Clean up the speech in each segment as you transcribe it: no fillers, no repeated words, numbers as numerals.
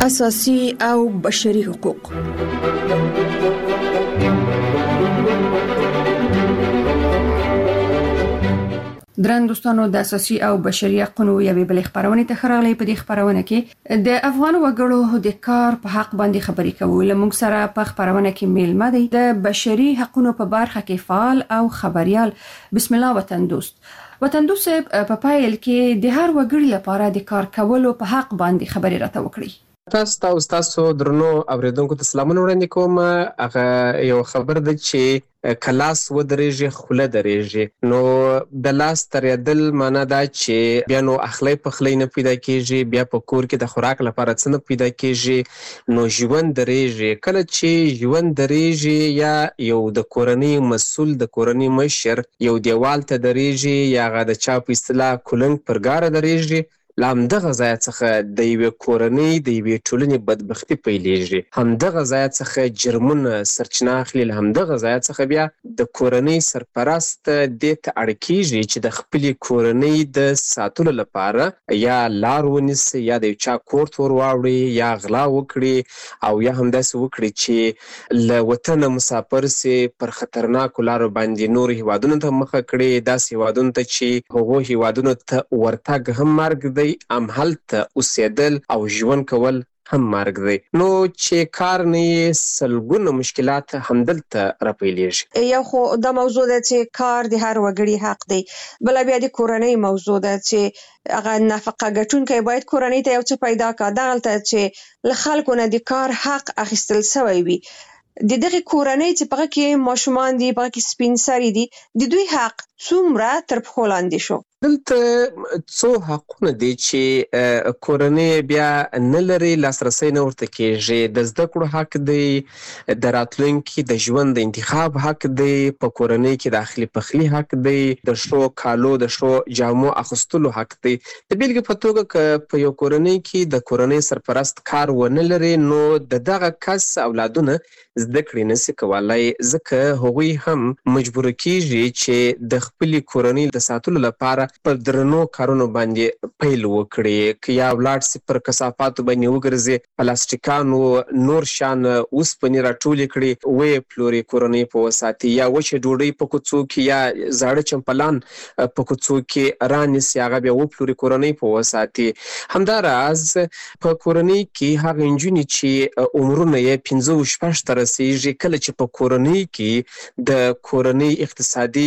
اساسي او بشري حقوق. درن دوستانو د اساسي او بشري حقوقو یوې بلې خبرونه ته خراغلي. په دې خبرونه کې د افغان وګړو د کار په حق باندې خبرې کوو. لمونږ سره په خبرونه کې میلمه دی د بشري حقوقو په برخه کې فعال او خبريال بسم الله وطن دوست. وطن دوست په پایل کې د هر وګړي لپاره د کار کولو په حق باندې خبرې راته وکړي. تاسو درنو اوریدونکو ته سلامونه وړاندې کوم. هغه یو خبر ده چې کلاس ودرېږي خوله درېږي. نو د لاس ترېدل معنا دا چې بیا نو اخلی پخلی نه پیدا کېږي، بیا په کور کې د خوراک لپاره څه نه پیدا کېږي، نو ژوند درېږي. کله چې ژوند درېږي یا یو د کورنۍ مسؤل د کورنۍ مشر یو دیوال ته درېږي یا هغه د چا په اصطلاح کلنګ پر ګاره درېږي، له همدغه ځایه څخه د یوې کورنۍ د یوې ټولنې بدبختي پیلېږي. همدغه ځایه څخه جرمونه سرچینه اخلي. له همدغه ځایه څخه بیا د کورنۍ سرپرست دې ته اړ کېږي چې د خپلې کورنۍ د ساتلو لپاره یا لار ونیسي یا د یو چا کور ته ور واوړي یا غلا وکړي او یا همداسې وکړي چې له وطنه مسافر سي، پر خطرناکو لارو باندې نور هیوادونو ته مخه کړي، داسې هیوادونو ته چې هغو هیوادونو ته ورتګ هم مرګ دی، همهلته اوسېدل او ژوند کول هم مرګ دی. نو چې کار نه یې سلګونه مشکلات همدلته راپیلېږي. یو خو دا موضوع ده چې کار د هر وګړي حق دی. بل بیا د کورنۍ موضوع ده چې هغه نفقه ګټونکی باید کورنۍ ته یو څه پیدا کړي. دغلته چې له خلکو نه د کار حق اخیستل سوی وي. د دغه کورنۍ چې په کې ماشومان دي، په کې سپین سري دي، د دوی حق څومره تر پښو لاندې شو. دلته څو حقونه دي چې کورنۍ بیا نه لري، لاسرسی نه ورته کېږي. د زده کړو حق دی، د راتلونکي د ژوند د انتخاب حق دی، په کورنۍ کې د اخلي پخلي حق دی، د ښو کالو د ښو جامو اخیستلو حق دی. د بیلګې په توګه که په یو کورنۍ کې د کورنۍ سرپرست کار ونه لري، نو د دغه کس اولادونه زده کړې نشي کولای، ځکه هغوی هم مجبور کېږي چې د خپلې کورنۍ د ساتلو لپاره پر درنو کارونو باندې پیل وکړي. که یا ولاړ سي پر کثافاتو باندې وګرځي، پلاستیکانو نور شان اوسپنې راټولې کړي، ویې پلوري کورنۍ په وساتي، یا وچې ډوډۍ په کوڅو کې یا زاړه چمپلان په کوڅو کې رانیسي، هغه بیا وپلوري کورنۍ په وساتي. همداراز په کورنۍ کې هغه نجونې چې عمرونه یې 15-16 ته رسېږي، کله چې په کورنۍ کې د کورنۍ اقتصادي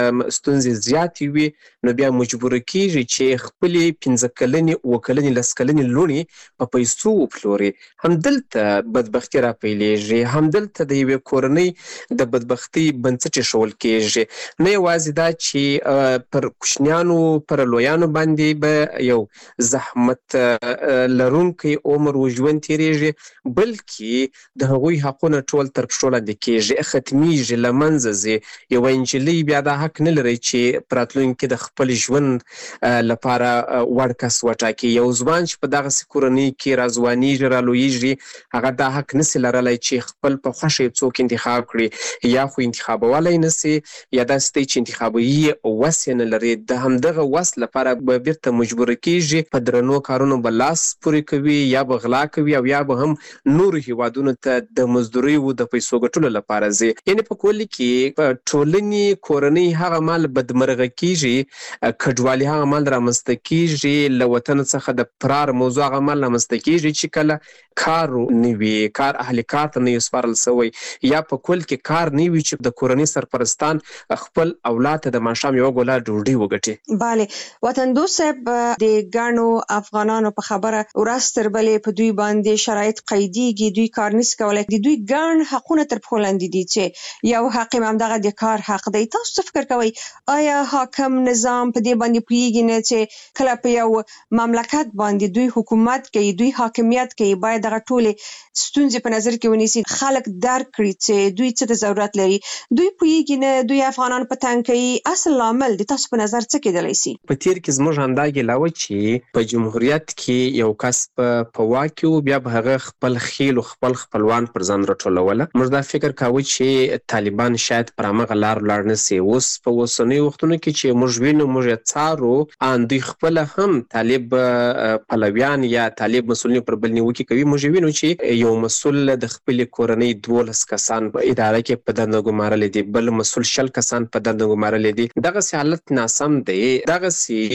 ستونزې زیاتې وي، نو بیا مجبور کېږي چې خپلې 15 کلنې، 7 کلنې، 10 کلنې لوڼې په پیسو وپلوري. همدلته بدبختي راپیلېږي، همدلته د یوې کورنۍ د بدبختۍ بنسټ ایښول کېږي. نه یوازې دا چې پر کوچنیانو پر لویانو باندې به یو زحمت لرونکی عمر و ژوند تېرېږي، بلکې د هغوی حقونه ټول تر پښو لاندې کېږي، ختمیږي، له منځه ځي. یوه نجلۍ بیا دا حق نه لري چې په راتلونکي د خپل ژوند لپاره وړ کس وټاکي. یو ځوان چې په دغسې کورنۍ کې راځوانېږي، رالویېږي، هغه دا حق نسي لرلی چې خپل په خوښه یې څوک انتخاب کړي، یا خو انتخابولی نسي، یا داسې دی چې انتخابوي وس یې نه لري. د همدغه وس لپاره به بیرته مجبوره کېږي، په درنو کارونو به لاس پورې کوي، یا به غلا کوي، او یا به هم نورو هیوادونو ته د مزدوریو د پیسو ګټلو لپاره ځي. یعنې په کل کې په ټولنې کورنۍ هغه مهال بدمرغه کېږي، کډوالي هغه مهال رامنځته کېږي، له وطن څخه د فرار موضوع هغه مهال رامنځته کېږي چې کله کار نه وي، کار اهل کار ته نه وي سپارل سوی، یا په کل کې کار نه وي چې د کورنۍ سرپرستان خپل اولاد ته د ماښام یوه ګوله ډوډۍ وګټي. بله وطن دوست صاحب، د ګڼو افغانانو په خبره ورځ تر بلې په دوی باندې شرایط قیدېږي، دوی کار نشي کولی. د دوی ګڼ حقونه تر پښو لاندې دي، چې یو حق یې همدغه د کار حق دی. تاسو څه فکر کوئ؟ آیا حاکم نظام په دې باندې پوهېږي نه چې کله په یو مملکت باندې دوی حکومت کوي، دوی حاکمیت کوي، باید دغه ټولې ستونزې په نظر کې ونیسي، خلک درک کړي چې دوی څه ته ضرورت لري. دوی پوهېږي نه، دوی افغانان په تنګ کوي. اصل لامل د تاسو په نظر څه کېدلی سي؟ په تېر کې زموږ همدا ګیله وه چې په جمهوریت کې یو کس په واک کې و، بیا به هغه خپل خیل و خپل خپلوان پر ځان راټولوله. موږ دا فکر کاوه چې طالبان شاید پر همغه لار ولاړ نه سي. اوس په اوسنیو وختونو کې چې موږ وینو، موږ څارو ان دوی خپل هم طالب پلویان یا طالب مسؤلین پر بل نیوکه کوي. موږ وینو چې یو مسؤل د خپل کورنۍ 12 کسان په اداره کې په دنده ګمارل دي، بل مسؤل 10 کسان په دنده ګمارل دي. دغه حالت ناسم دی. دغه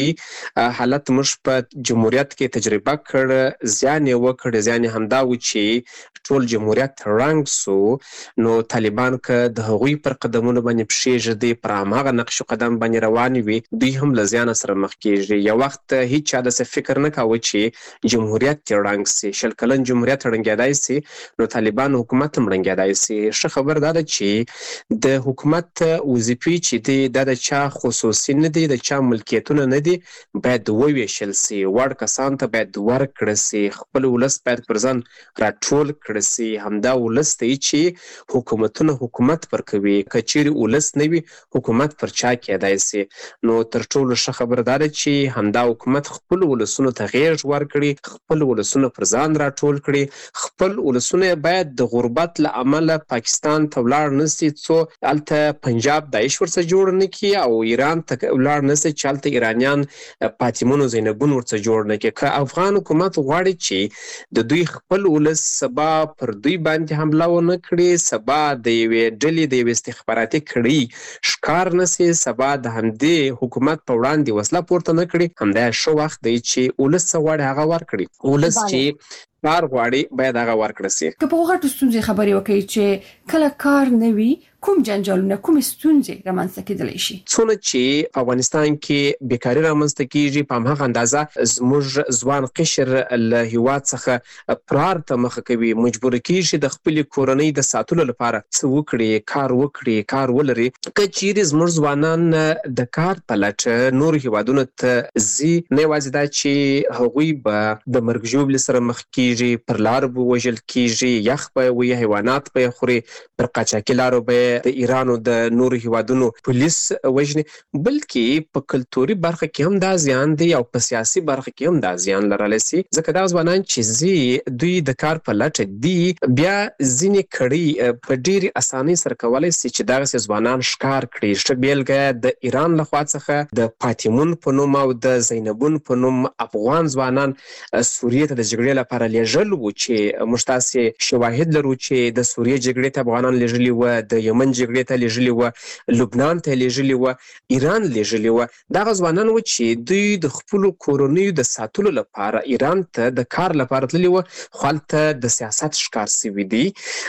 حالت موږ په جمهوریت کې تجربه کړ، زیان یې وکړ. زیان همدا و چې ټول جمهوریت رنګ سو. نو طالبان که د هغوی پر قدمونو باندې پښې ږدي، پر هماغه نقش قدم باندې روان وي، دوی هم له زیان سره مخ کیږي. یو وخت هیڅ چا داسې فکر نه کاوه چې جمهوریت رنګ سي، 20 کلن جمهوریت ړنګېدای سي، نو طالبان حکومت هم ړنګېدای سي. ښه خبر دا ده چې د حکومت وظیفې چې دي دا د چا خصوصي نه دي، د چا ملکیتونه نه دي، باید وویشل سي. وړ کسان ته باید ورکړل سي، خپل ولس باید پر ځان راټول کړل سي. همدا ولس دی چې حکومتونه حکومت پر کوي. که چیرې ولس نه وي حکومت پر چا کېدای سي. نو تر ټولو ښه خبر دا ده چې همدا حکومت خپل ولسونو ته غېږ ورکړي، خپل ولسونه پر ځان راټول کړي. خپل ولسونه باید د غربت له امله پاکستان ته ولاړ نه سي، څو هلته پنجاب داعش ورڅخه جوړ نه کړي، او ایران ته ولاړ نه سي چې هلته ایرانیان فاطمون او زینبون ورڅخه جوړ نه کړي. که افغان حکومت غواړي چې د دوی خپل ولس سبا پر دوی باندې حمله ونه کړي، سبا د یوې ډلې د یوې استخباراتي کړۍ ښکار نه سي، سبا د همدې حکومت په وړاندې وسله پورته نه کړي، همدا ښه وخت دی چې ولس څه غواړي هغه ورکړي. ولس چې کار غواړي باید هغه ورکړل سي. که په غټو ستونزې خبرې وکړي چې کله کار نه وي، کوم جنجالونه، کوم ستونزې رامنځته کېدلی شي؟ څونه چې په افغانستان کې بیکاري رامنځته کیږي، په هماغه اندازه زموږ ځوان قشر له هیواد څخه فرار ته مخه کوي، مجبور کیږي د خپلې کورنۍ د ساتلو لپاره څه وکړي، کار وکړي، کار ولري. که چیرې زموږ ځوانان د کار په لټه نور هیوادونو ته ځي، نه یوازې دا چې هغوی به د مرګ ژوبلې سره مخ کیږي، پر لارو به وژل کیږي، یخ به وي، حیوانات به یې خوري، پر قاچاقي لارو به د ایران او د نورو هیوادونو پولیس وژني، بلکې په کلتوري برخه کې هم دا زیان دی او په سیاسي برخه کې هم دا زیان لرلی سي. ځکه دا ځوانان چې ځي دوی د کار په لټه دي، بیا ځینې کړۍ په ډېرې اسانۍ سره کولی سي چې دغسې ځوانان ښکار کړي. ښه بېلګه د ایران لخوا څخه د فاطمون په نوم او د زینبون په نوم افغان ځوانان سوریې ته د جګړې لپاره لیږل وو، چې موږ تاسې شواهد لرو چې د سوریې جګړې ته افغانان لیږلي وه، د یمن جګړې ته لیږلي وه، لبنان ته لیږلي وه، ایران لیږلي وه. دغه ځوانان وو چې دوی د خپلو کورنیو د ساتلو لپاره ایران ته د کار لپاره تللي وه، خو هلته د سیاست ښکار سوي دي.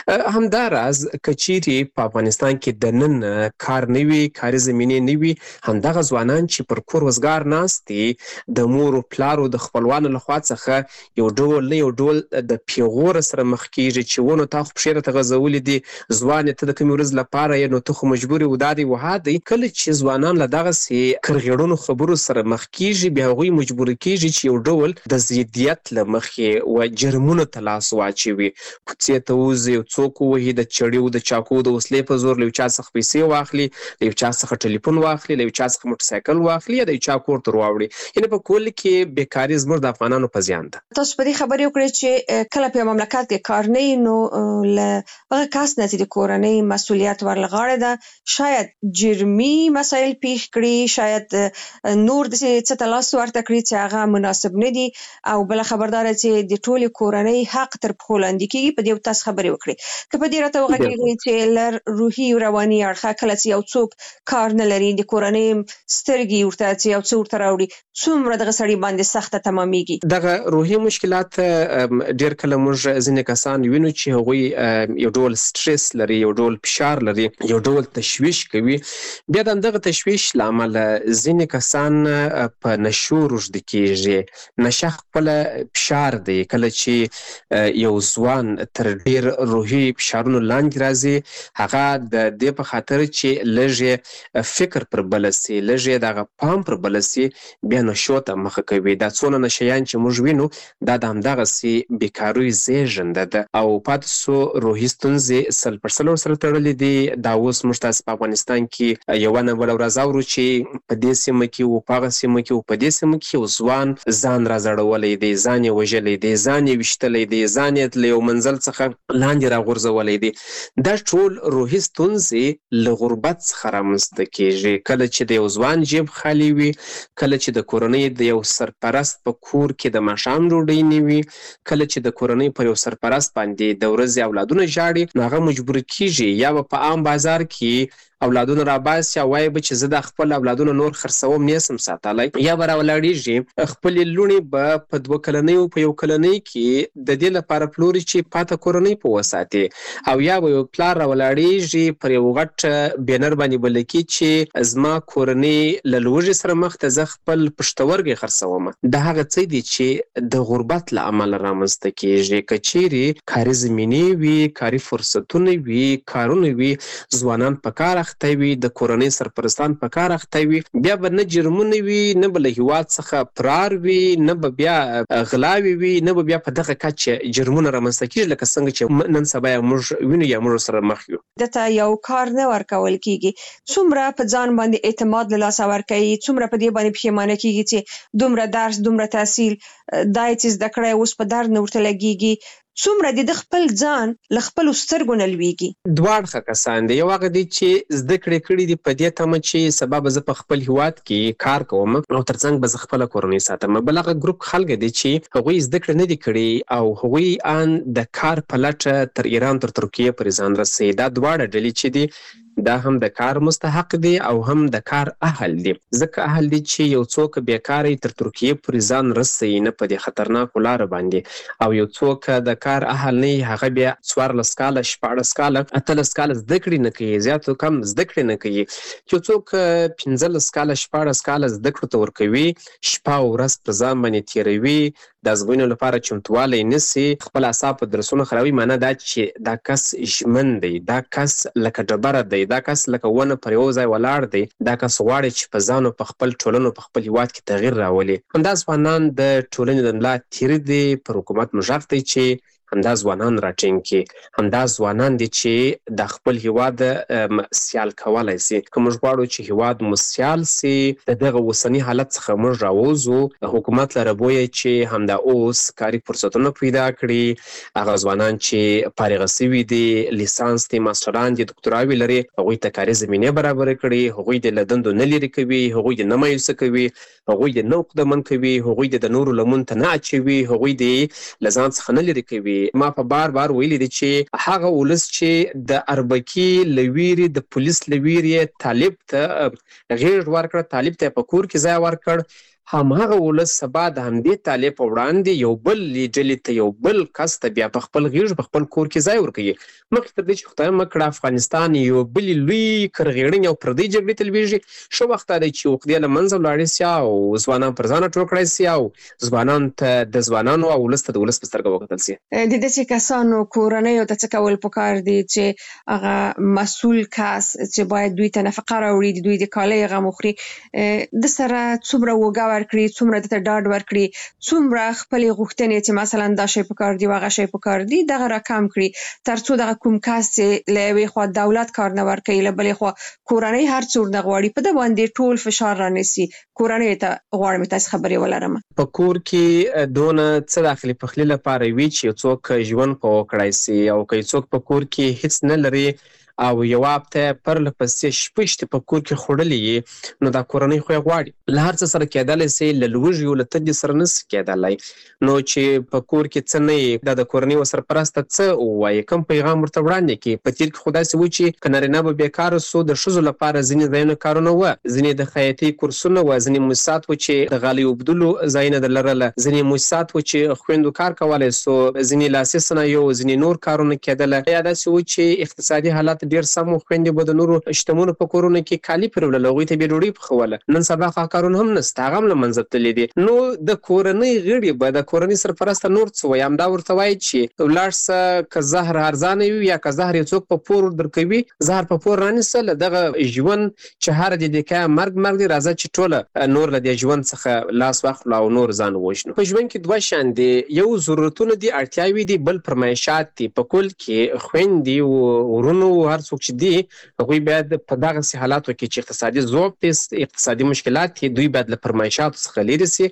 همداراز که چیرې په افغانستان کې د نن کار نه وي، کاري زمینې نه وي، همدغه ځوانان چې پر کور وزګار ناست دي، د مور و پلارو د خپلوانو لخوا څخه یو ډول نه یو ډول د پیغور سره مخ کیږي چې ونه تا خو پښې راته غځولې دي، ځوانې ته د کومې ورځ لپاره یې نو ته خو مجبور یې دا دی وها دی. کله چې ځوانان له دغسې کرغېړنو خبرو سره مخ کیږي، بیا هغوی مجبور کیږي چې یو ډول د ضدیت له مخې و جرمونو ته لاس واچوي، کوڅې ته ووځي، یو څوک ووهي، د چړیو د چاقو د وسلې په زور له یو چا څخه پیسې واخلي، له یو چا څخه ټلیفون واخلي، له یو چا څخه موټرسایکل واخلي، یا د یو چا کور ته راوړي. یعنې په کل کې بیکاري زموږ د افغانانو په زیان ده. تاسو په دې خبرې وکړئ چې کله په مملکت کې کار نه وي، نو له هغه کس نه چې د کورنۍ مسؤلیت ورلغاړه ده، شاید جرمي مسایل پیښ کړي، شاید نور د څه ته لاس ورته کړي چې هغه مناسب نه دي، او بل خبردار چې د ټولې کورنۍ حق تر پښو لاندې کیږي. په دې تاسو خبرې وکړئ. که په دې راته وغږیږئ چې لر روحي او رواني اړخه کله چې یو څوک کار نه لري، د کورنۍ سترګې ورته چې یو څه ورته راوړي، څومره دغه سړي باندې سخته تمامېږي. دغه روحي مشکلات ډېر کله موږ ځینې کسان وینو چې هغوی یو ډول سټرس لري، یو ډول فشار لري، یو ډول تشویش کوي. بیا د همدغه تشویش له امله ځینې کسان په نشو روږدي کېږي. نشه خپله فشار دی. کله چې یو ځوان تر ډېر روحي فشارونو لاندې راځي، هغه د دې په خاطر چې لږ فکر پر بله سي، لږ دغه پام پر بله سي، بیا نشو ته مخه کوي. دا څونه نشیان چې موږ وینو، دا د همدغسې داسې بیکاري زیږنده ده او پاتې سو روحي ستونزې 100% سره تړلې دي. دا اوس موږ تاسو په افغانستان کې یوه نه بله ورځ اورو چې په دې سیمه کې و په هغه سیمه کې و په دې سیمه کې یو ځوان ځان رازړولی دی، ځان یې وژلی دی، ځان یې ویشتلی دی، ځان یې له یو منزل څخه لاندې راغورځولی دی. دا ټول روحي ستونزې له غربت څخه رامنځته کېږي. کله چې د یو ځوان جیب خالي وي، کله چې د کورنۍ د یو سرپرست په کور کې د ماښام ډوډۍ نه وي، کله چې د کورنۍ پر یو سرپرست باندې د ورځې اولادونه ژاړي، نو هغه مجبور کېږي یا به په عام بازار کې اولادونه راباسي او وایي به چې زه د خپل اولادونه نور خرڅوم نه سم ساتلی، یا به راولاړېږي خپلې لوڼې به په 2 کلنۍ په 1 کلنۍ کې د دې لپاره پلوري چې پاته کورنۍ په وساتي، او یا به یو پلار راولاړېږي پر یو غټ بینر باندې به لیکي چې زما کورنۍ له لوږې سره مخ ته، زه خپل پښتورګی خرڅوم. دا هغه څه دي چې د غربت له امله رامنځته کېږي. که چیرې کاري زمینې وي، کاري فرصتونه وي، کارونه وي، ځوانان په کار اخته وي، د کورنۍ سرپرستان په کار اخته وي، بیا به نه جرمونه وي، نه به له هیواد څخه فرار وي، نه به بیا غلاوې وي، نه به بیا په دغه کچه جرمونه رامنځته کېږي لکه څنګه چې نن سبا موږ وینو یا موږ سره مخ یو. دته یو کار نه ورکول کیږي، څومره په ځان باندې اعتماد له لاسه ورکوي، څومره په دې باندې پښیمانه کیږي چې دومره درس، دومره تحصیل، دا یې چې زده کړی اوس په درد نه ورته لګېږي، څومره د خپل ځان له خپلو سترګو نه لویږي. دوه اړخه کسان دي. یو هغه دي چې زده کړې کړي دي په دې تمه چې سبا به زه په خپل هیواد کې کار کوم او ترڅنګ به زه خپله کورنۍ ساتم. بل هغه ګروپ خلک دي چې هغوی زده کړې نه دي کړي او هغوی ان د کار په لټه تر ایران تر ترکیې پورې ځان رسوي. دا دواړه ډلې چې دي دا هم د کار مستحق دي او هم د کار اهل دي. ځکه اهل دي چې یو څوک بیکاره تر ترکیې پورې ځان رسوي نه په دې خطرناکو لارو باندې، او یو څوک د کار اهل نه هغه بیا 14 کاله 16 کاله 18 کاله زده کړې نه کوي، زیات کم زده کړې نه کوي. یو څوک 15 کاله 16 کاله زده کړو ته ورکوي، شپه او ورځ په ځان باندې تېروي، د ازموینو لپاره چمتوالی نیسي، خپل اعصاب په درسونو خرابوي. معنی دا چې دا کس ژمن دی، دا کس لکه ډبره دی، دا کس لکه ونه پر یو ځای ولاړ دی، دا کس غواړي چې په ځان او په خپل ټولنو په خپل هیواد کې تغییر راولي. همدا ځوانان د ټولنې د ملا تیر دي، پر حکومت مژغ دی چې همدا ځوانان راټینګ کړي، همدا ځوانان دي چې د خپل هیواد سیال کولی سي. که موږ غواړو چې هیواد مو سیال سي، د دغه اوسني حالت څخه موږ راووځو، حکومت لره بویه چې همدا اوس کاري فرصتونه پیدا کړي، هغه ځوانان چې فارغه سوي دي، لیسانس دي، ماسټران دي، دکتراوې لري، هغوی ته کاري زمینې برابره کړي، هغوی دې له دندو نه لرې کوي، هغوی دې نه مایوسه کوي، هغوی دې نه عقدمن کوي، هغوی دې د نورو لمون ته نه اچوي، هغوی دې له ځان څخه نه لرې کوي. ما په بار ویلي دي چې هغه ولس چې د اربکي له ویرې، د پولیس له ویرې طالب ته غېږ ورکړه، طالب ته په کور کې ځای ورکړ، هماغه ولس سبا د همدې طالب په وړاندې یو بل ډلې ته، یو بل کس ته بیا په خپل غېږ په خپل کور کې ځای ورکوي. مخکې تر دې چې خدای مه کړه افغانستان یو بلې لوی کرغېړنې او پردۍ جګړې ته لویږي، ښه وخت دا دی چې عقدې له منځه ولاړې سي او ځوانان پر ځانه ټول کړی سي او ځوانان ته د ځوانانو او ولس ته د ولس په سترګه وکتل سي. د داسې کسانو کورنیو ته څه کول پکار دي چې هغه مسؤل کس چې باید دوی ته نفقه راوړي، دوی د کالۍ غم وخوري، د سره څومره وږه ورکړي، څومره دته ډاډ ورکړي، څومره خپلې غوښتنې چې مثلا دا شی پکار دی هغه شی پکار دی دغه راکم کړي، تر څو دغه کوم کس چې له یوې خوا دولت کار نه ورکوي، له بلې خوا کورنۍ هر څه ورنه غواړي، په ده باندې ټول فشار رانیسي. کورنۍ ته غواړم تاسې خبرې ولرم. په کور کې دونه څه داخلي پخلي لپاره وي چې څوک ژوند په وکړای سي، او که څوک په کور کې هیڅ نه لري او یو هفته پرله پسې شپه شته په کور کې خوړلې، نو دا کورنۍ خو یې غواړي له هر څه سره کېدلی سي، له لوږې او له تندې سره نه سي کېدلی. نو چې په کور کې څه نه یي، دا د کورنۍ و سرپرسته څه ووایي، کوم پیغام ورته وړاندې کړي. په تېر کې خو داسې و چې که نارینه به بېکاره سو، د ښځو لپاره ځینې ځایونه کارونه وه، ځینې د خیاطۍ کورسونه وه، ځینې موسسات و چې د غالۍ اوبدلو ځایونه د لرله، ځینې موسسات و چې خویندو کار کولی سو، ځینې لاسي صنایع، ځینې نور کارونه کېدله. یا داسې و چې اقتصادي حالت ډیر سم خويندې به د نورو شتمنو په کورونو کې کالي پرولل، هغوی ته به ډوډۍ پخوله. نن سبا کارونه هم نشته، هغه هم له منځه تللي دي. نو د کورنۍ غړي به د کورنۍ سرپرسته نور څه وایي، همدا ورته وایي چې ولاړ شه، که زهر ارزانه وي یا که زهر یو څوک په پور درکوي، زهر په پور رانیسه، له دغه ژوند چې هر د دې کاه مرګ دی، راځه چې ټوله نور له دې ژوند څخه لاس واخلو او نور ځان ووژنو. په ژوند کې دوه شیان دي، یو ضرورتونه دي، اړتیاوې دي، بل فرمایشات دي. په کل کې خویندې او ورونو هر څوک چې دي هغوی باید په دغسې حالاتو کې چې اقتصادي ضعف دی، اقتصادي مشکلات دي، دوی باید له فرمایشاتو څخه لرې سي.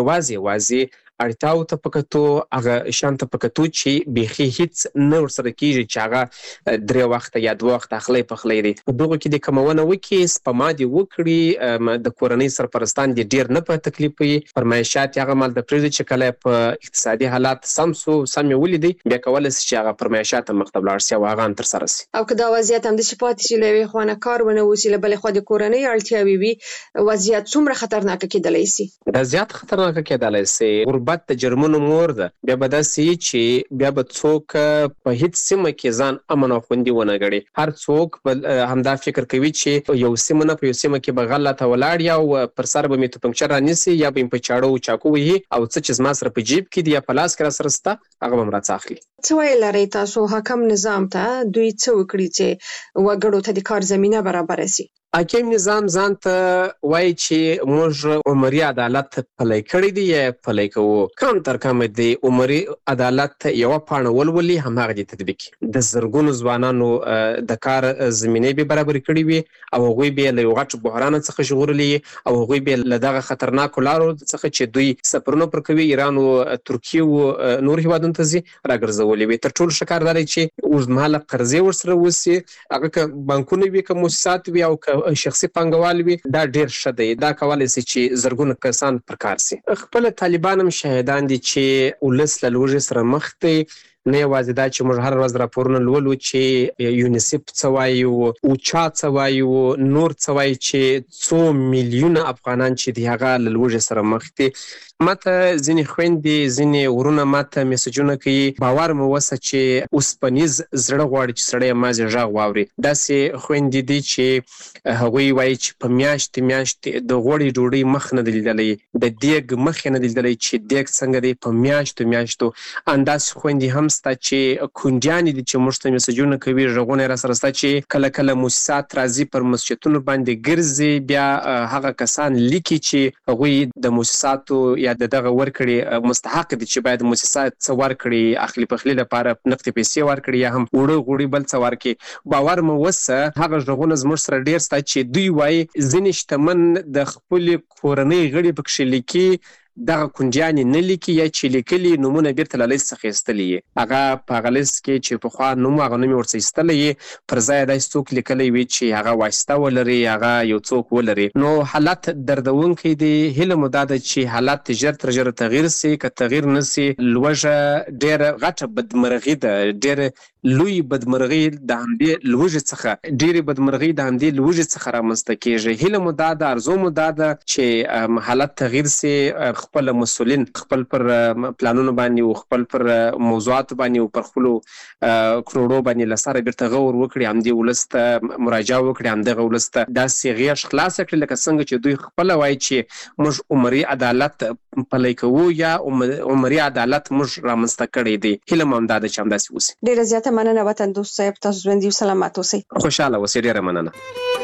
یوازې اړتیاو ته په کتو، هغه شیانو ته په کتو چې بیخي هیڅ نه ورسره کېږي چې هغه 3 وخته یا 2 وخته اخلی پخلی دی. په دغو کې دې کمونه وکړي، سپما دې وکړي، د کورنۍ سرپرستان دې ډېر نه په تکلیف وي، فرمایشات یې هغه مهال د پرېږدي چې کله په اقتصادي حالات سم یې ولیدي، بیا کولی سي چې هغه فرمایشات هم مخته ولاړ سي او هغه هم ترسره سي. او که دا وضعیت همداسې پاتې شي، له یوې خوا نه کار ونه وسي، له بلې خوا د کورنۍ اړتیاوې وي، وضعیت څومره خطرناکه کیدلی سي؟ دا زیات خطرناکه کیدلی سي. غربت د جرمونو مور ده. بیا به داسې وي چې بیا به څوک په هیڅ سیمه کې ځان امن او خوندي ونه ګڼي. هر څوک به همدا فکر کوي چې یو سیمه نه په یو سیمه کې به غلطه ولاړ یا او پر سر به مې توپنچر رانیسي یا به یې په چاړو او چاقو وهي او څه چې زما سره په جیب کې دي یا په لاس کې راسره شته هغه به م راڅخه اخلي. څه ویل لرئ تاسو حاکم نظام ته دوی څه وکړي چې وګړو ته د کار زمینه برابره سي؟ حاکم نظام ځان ته وایي چې موږ عمري عدالت پلی کړی دی یا پلی کوو. کم تر کمه د عمري عدالت یوه پاڼه ولولي، هماغه دې تطبیق کړي. د زرګونو ځوانانو د کار زمینې به برابرې کړي وي او هغوی به یې له یو غټ بحران څخه ژغورلي او هغوی به یې له دغه خطرناکو لارو څخه چې دوی سفرونه پر کوي، ایران او ترکیې او نور هېوادونو ته ځي، راګرځولي وي. تر ټولو ښه کار دا دی چې اوږدمهاله قرضې ورسره وسي، هغه که بانکونه وي، که موسسات وي او که شخصي پانګوال وي، دا ډېر ښه دی. دا کولی سي چې زرګونه کسان پر کار سي. خپله طالبان هم شاهدان دي چې ولس له لوږې سره مخ دی. نه یوازې دا چې موږ هر ورځ راپورونه لولو چې یونیسف څه وایي، اوچا څه وایي، نور څه وایي چې څو میلیونه افغانان چې دي هغه له لوږې سره مخ دي. ماته ځینې خویندې، ځینې ورونه ماته میسجونه کوي، باور مو وسه چې اوسپنیز زړه غواړي چې سړی یې مازې غږ واوري. داسې خویندې دي چې هغوی وایي چې په میاشتې د غوړې ډوډۍ مخ نه دی لیدلی، د دیګ مخ یې نه دی لیدلی چې دیګ څنګه دی په میاشتو. انداسې خویندې هم سته چې کونډیانې دي چې موږ ته میسجونه کوي، غږونه یې راسره سته چې کله موسسات راځي پر مسجدونو باندې ګرځي، بیا هغه کسان لیکي چې هغوی د موسساتو یا دغه ورکړي مستحق دي چې باید موسسات څه ورکړي، اخلي پخلي لپاره نقدې پیسې ورکړي یا هم اوړه غوړي بل څه ورکړي. باور مو وسه هغه غږونه زموږ سره ډېر سته چې دوی وایي ځینې شتمن د خپلې کورنۍ غړي پکښې لیکي، دغه کونډیانې نه لیکي یا چې لیکلي نومونه بیرته له لیست څخه ایستلی یې. هغه په هغه لیست کې چې پخوا نوم هغه نوم یې ورڅخه ایستلی یې، پر ځای داسې څوک لیکلی وي چې هغه واسطه ولري، هغه یو څوک ولري. نو حالت دردونکی دی. هیله مو دا ده چې حالات ژر تر ژره تغییر سي. که تغییر نه سي، لوږه ډېره غټه بدمرغي ده، ډېره لوی بدمرغي د همدې لوږې څخه، ډېرې بدمرغي د همدې لوږې څخه رامنځته کېږي. هیله مو دا ده، ارزو مو دا ده چې حالت تغییر سي، خپل مسؤلین خپل پر پلانونو باندې او خپل پر موضوعاتو باندې او پر خپلو کروړو باندې له سره بیرته غور وکړي، همدې ولس ته مراجعه وکړي، همدغه ولس ته داسې غېږ خلاصه کړي لکه څنګه چې دوی خپله وایي چې موږ عمري عدالت پلی کوو یا عمري عدالت موږ رامنځته کړی دی. هیله مو همدا ده چې همداسې وسي. ډېره زیاته مننه وطن دوست صاحب، تاسو ژوندي او سلامت اوسئ. خوشحاله اوسئ. ډېره مننه.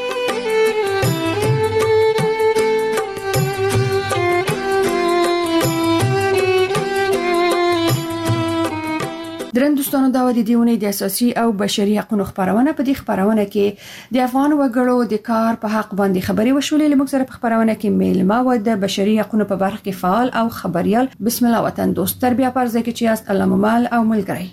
درن دوستانو، دا د دې اونۍ د اساسي او بشري حقوقو خبرونه. په دې خبرونه کې د افغان وګړو د کار په حق باندې خبري وشولې. موږ سره په خبرونه کې میلمه و د بشري حقوقو په برخه کې فعال او خبريال. بسم الله وطن دوست، تربیه پر ځای کې چې است الله ممال او ملګری.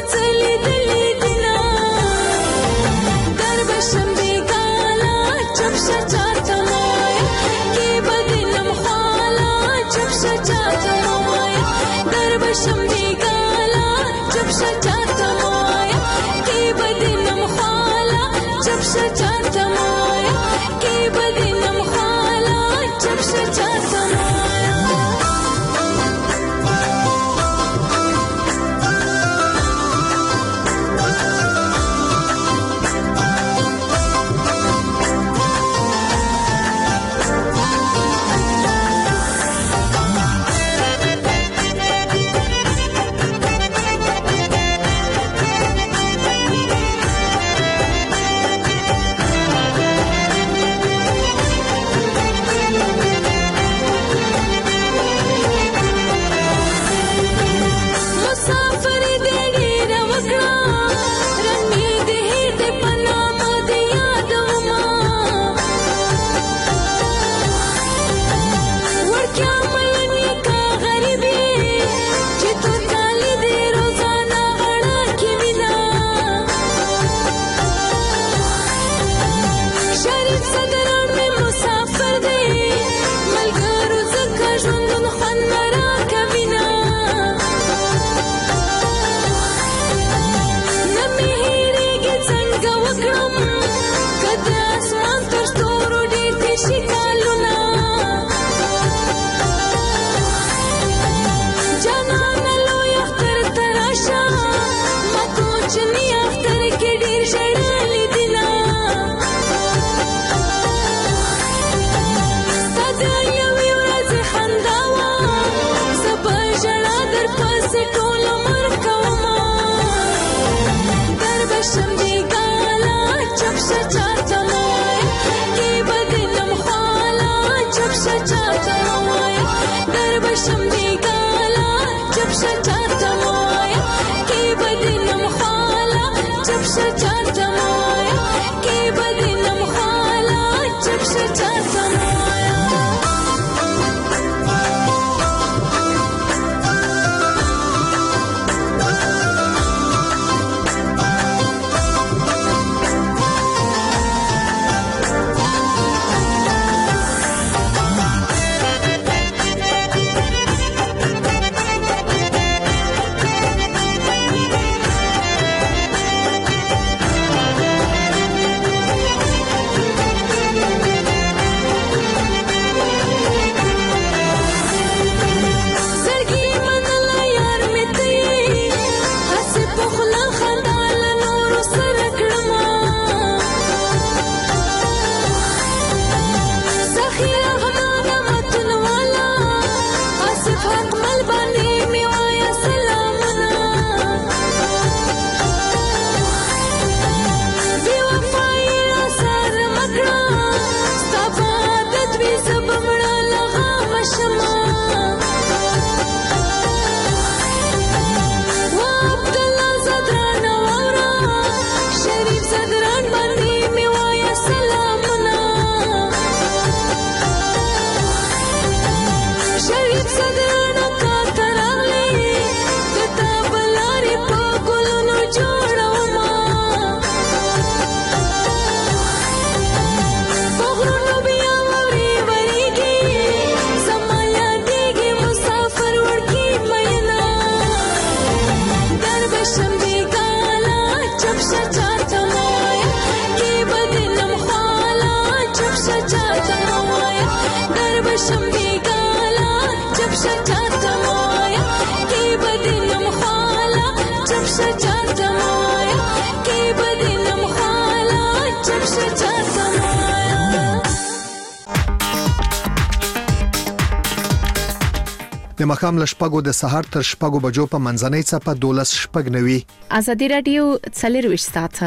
د مخام لشپګو د سهار تر شپګو بجو په منځنۍ صفه 12 شپګ نوي ازادي رادیو 40 ساعته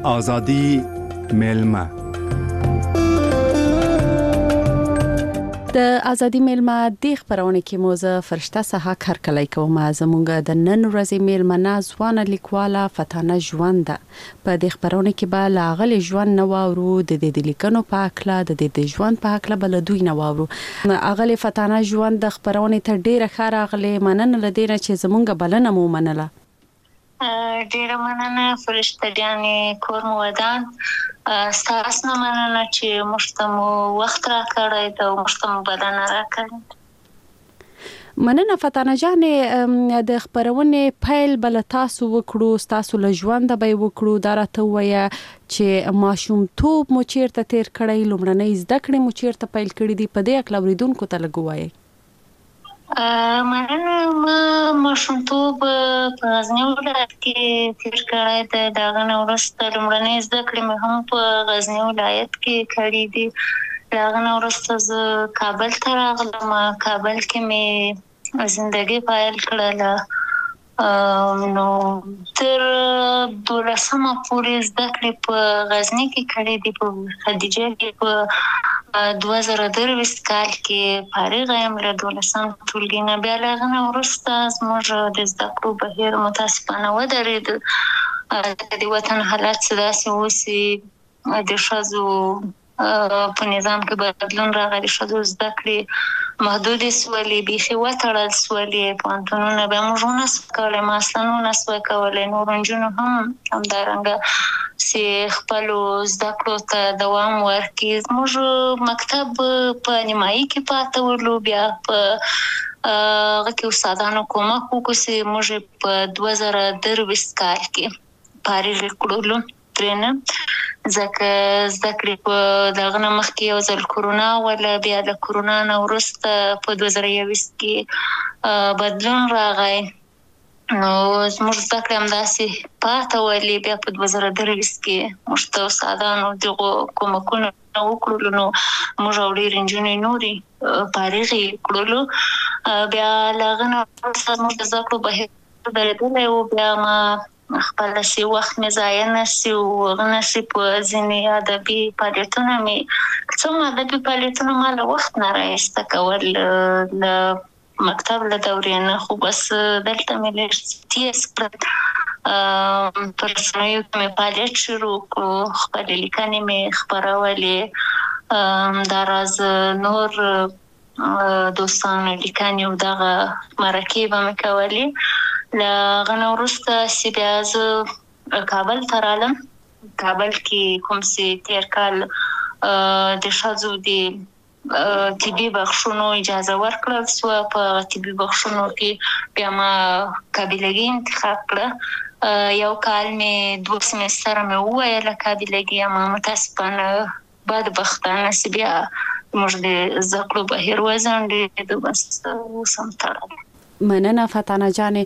آزادی میلمه. د ازادي میلمه د خبرونه کې موزه فرشته سها کارکلای کوم زمونږ د نن ورځې میلمنه ځوانه لیکواله فتانه ژوند په د خبرونه کې به لاغل ژوند نو ورو د دې لیکنو په اکلا د ژوند په اکلا بل دوی نو ورو اغل فتانه ژوند د خبرونه ته ډیره خاره اغله مننه لدیره چې زمونږ بلنه مو منله. ډیره مننه فرشته جانې کور مو ودان ستاسو نه مننه چې مشتمو وخت را کړی ته مشتمو بلنه را کړی. مننه فتانه جانې د خبرونه پیل بل تاسو وکړو تاسو له ژوند به وکړو دا راته وایي چې ماشوم توپ مو چیرته تیر کړی لومړنۍ زده کړې مو چیرته پیل کړې دي په دې اکلا وریدونکو ته لګوي. مننه ماشومتوب په غزنی ولایت کې تیر کړی دی د هغه نه وروسته لومړنۍ زده کړې مې هم په غزنی ولایت کې کړې دي. د هغه نه وروسته زه کابل ته راغلم کابل کې مې زندګي پیل کړله نو تر 12مه پورې زده کړې په غزنی کې کړې دي په خدیجه کې په 2023 کال کې فارغ یم له 12م ټولګي نه بیا له هغه نه وروسته زموږ د زده کړو بهیر متاسفانه ودرېد. د وطن حالات څه داسې اوسي د ښځو په نظام کې بدلون راغلی ښځو زده کړې محدودې سولې بیخي وتړل سولې پوهنتونونه بیا موږ ونه کولی ما اصلا ونه کولی نور نجونو هم همدارنګه چې خپلو زده کړو ته دوام ورکړي. زموږ مکتب په نیمایي کې پاته ولو بیا په هغه کې استادانو کومک وکړو چې موږ په 2023 کال کې فارغ کړلو ترېنه ځکه زده کړې په دغه نه مخکې یو ځل کورونا ولا بیا د کورونا نه وروسته په 2021 کې بدلون راغی نو زموږ زده کړې همداسې پاته ولې بیا په 2023 کې موږ ته استادانو دغو کومکونه وکړلو نو موږ او ډېرې نجونې نورې فارغې کړلو بیا له هغه نه وروسته زموږ د زده کړو بهیر درېدلی و بیا ما خپل سي وخت مې ضایع نشي او هغه نشي په ځینې ادبي فعالیتونه مې څومره ادبي فعالیتونه ما له وخت نه رایسته کول له مکتب له دورې نه خو بس دلته مې لږ تیز کړل پر رسنیو کې مې فعالیت شروع کړو خپلې لیکنې مې خپرولې داراز نور دوستانو لیکنې او دغه مرکې به مې کولې له هغه نه وروسته چې بیا زه کابل ته رالم کابل کې کوم چې تېر کال د ښځو د طبي بخښونو اجازه ورکړل سوه په طبي بخښونو کې بیا ما قابلګي انتخاب کړه یو کال مې 2 سمستره مې وویله قابلګي اما متاسفانه بدبختانه چې بیا موږ د زده کړو بهیر وځنډېد بس اوس هم تړلی. مننه فتانه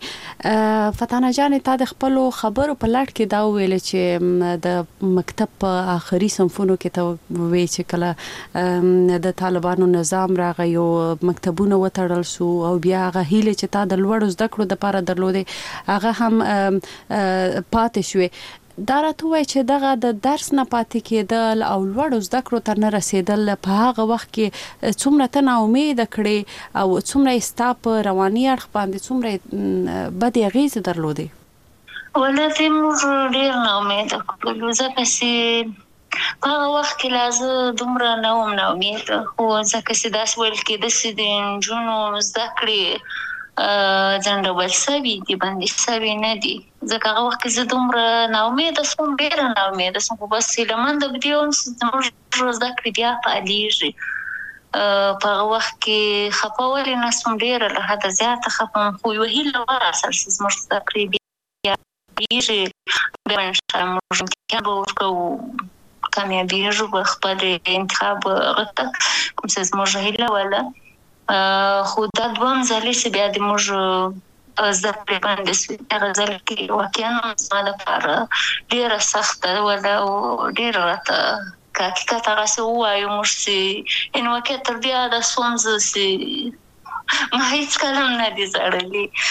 جانې تا د خپلو خبرو په لړ کې دا ویل چې د مکتب په آخري صنفونو کې ته وی چې کله د طالبانو نظام راغی او مکتبونه وتړل سو او بیا هغه هیله چې تا د لوړو زده کړو لپاره درلودې هغه هم پاتې شوې. دا راته وایي چې دغه د درس نه پاتې کېدل او لوړو زده کړو ته نه رسېدل په هغه وخت کې څومره ته ناامیده کړې او څومره یې ستا په رواني اړخ باندې څومره بدې اغېزې درلودې؟ ولې موږ ډېر ناامیده کړلو ځکه چې په هغه وخت کې لا زه دومره نه وم ناامیده خو ځکه چې داسې ویل کېده چې د نجونو زده کړې ځنډول سوي دي بندي سوي نه دي ځکه هغه وخت کې زه دومره ناامیده سوم ډېره ناامیده سوم خو بس هیلهمنده په دې وم چې زموږ زده کړې بیا فعالېږي په هغه وخت کې خفه ولې نه سوم ډېره له حده زیاته خفه وم خو یوه هیله وراسل چې زموږ زده کړې بیا فعالېږي بیا انشاءالله موږ امتحان به ورکوو کامیابېږو به خپل انتخاب هغه ته کوم څه زموږ هیله وله خو دا دوهم ځل چې بیا د موږ زده کړې باندې سوي هغه ځل کې واقعا زما لپاره ډېره سخته وله او ډېره راته که حقیقت هغسې ووایو موږ چې یعنې واقع تر دې یاده سوم زه چې ما هېڅکله هم نه دي زړلي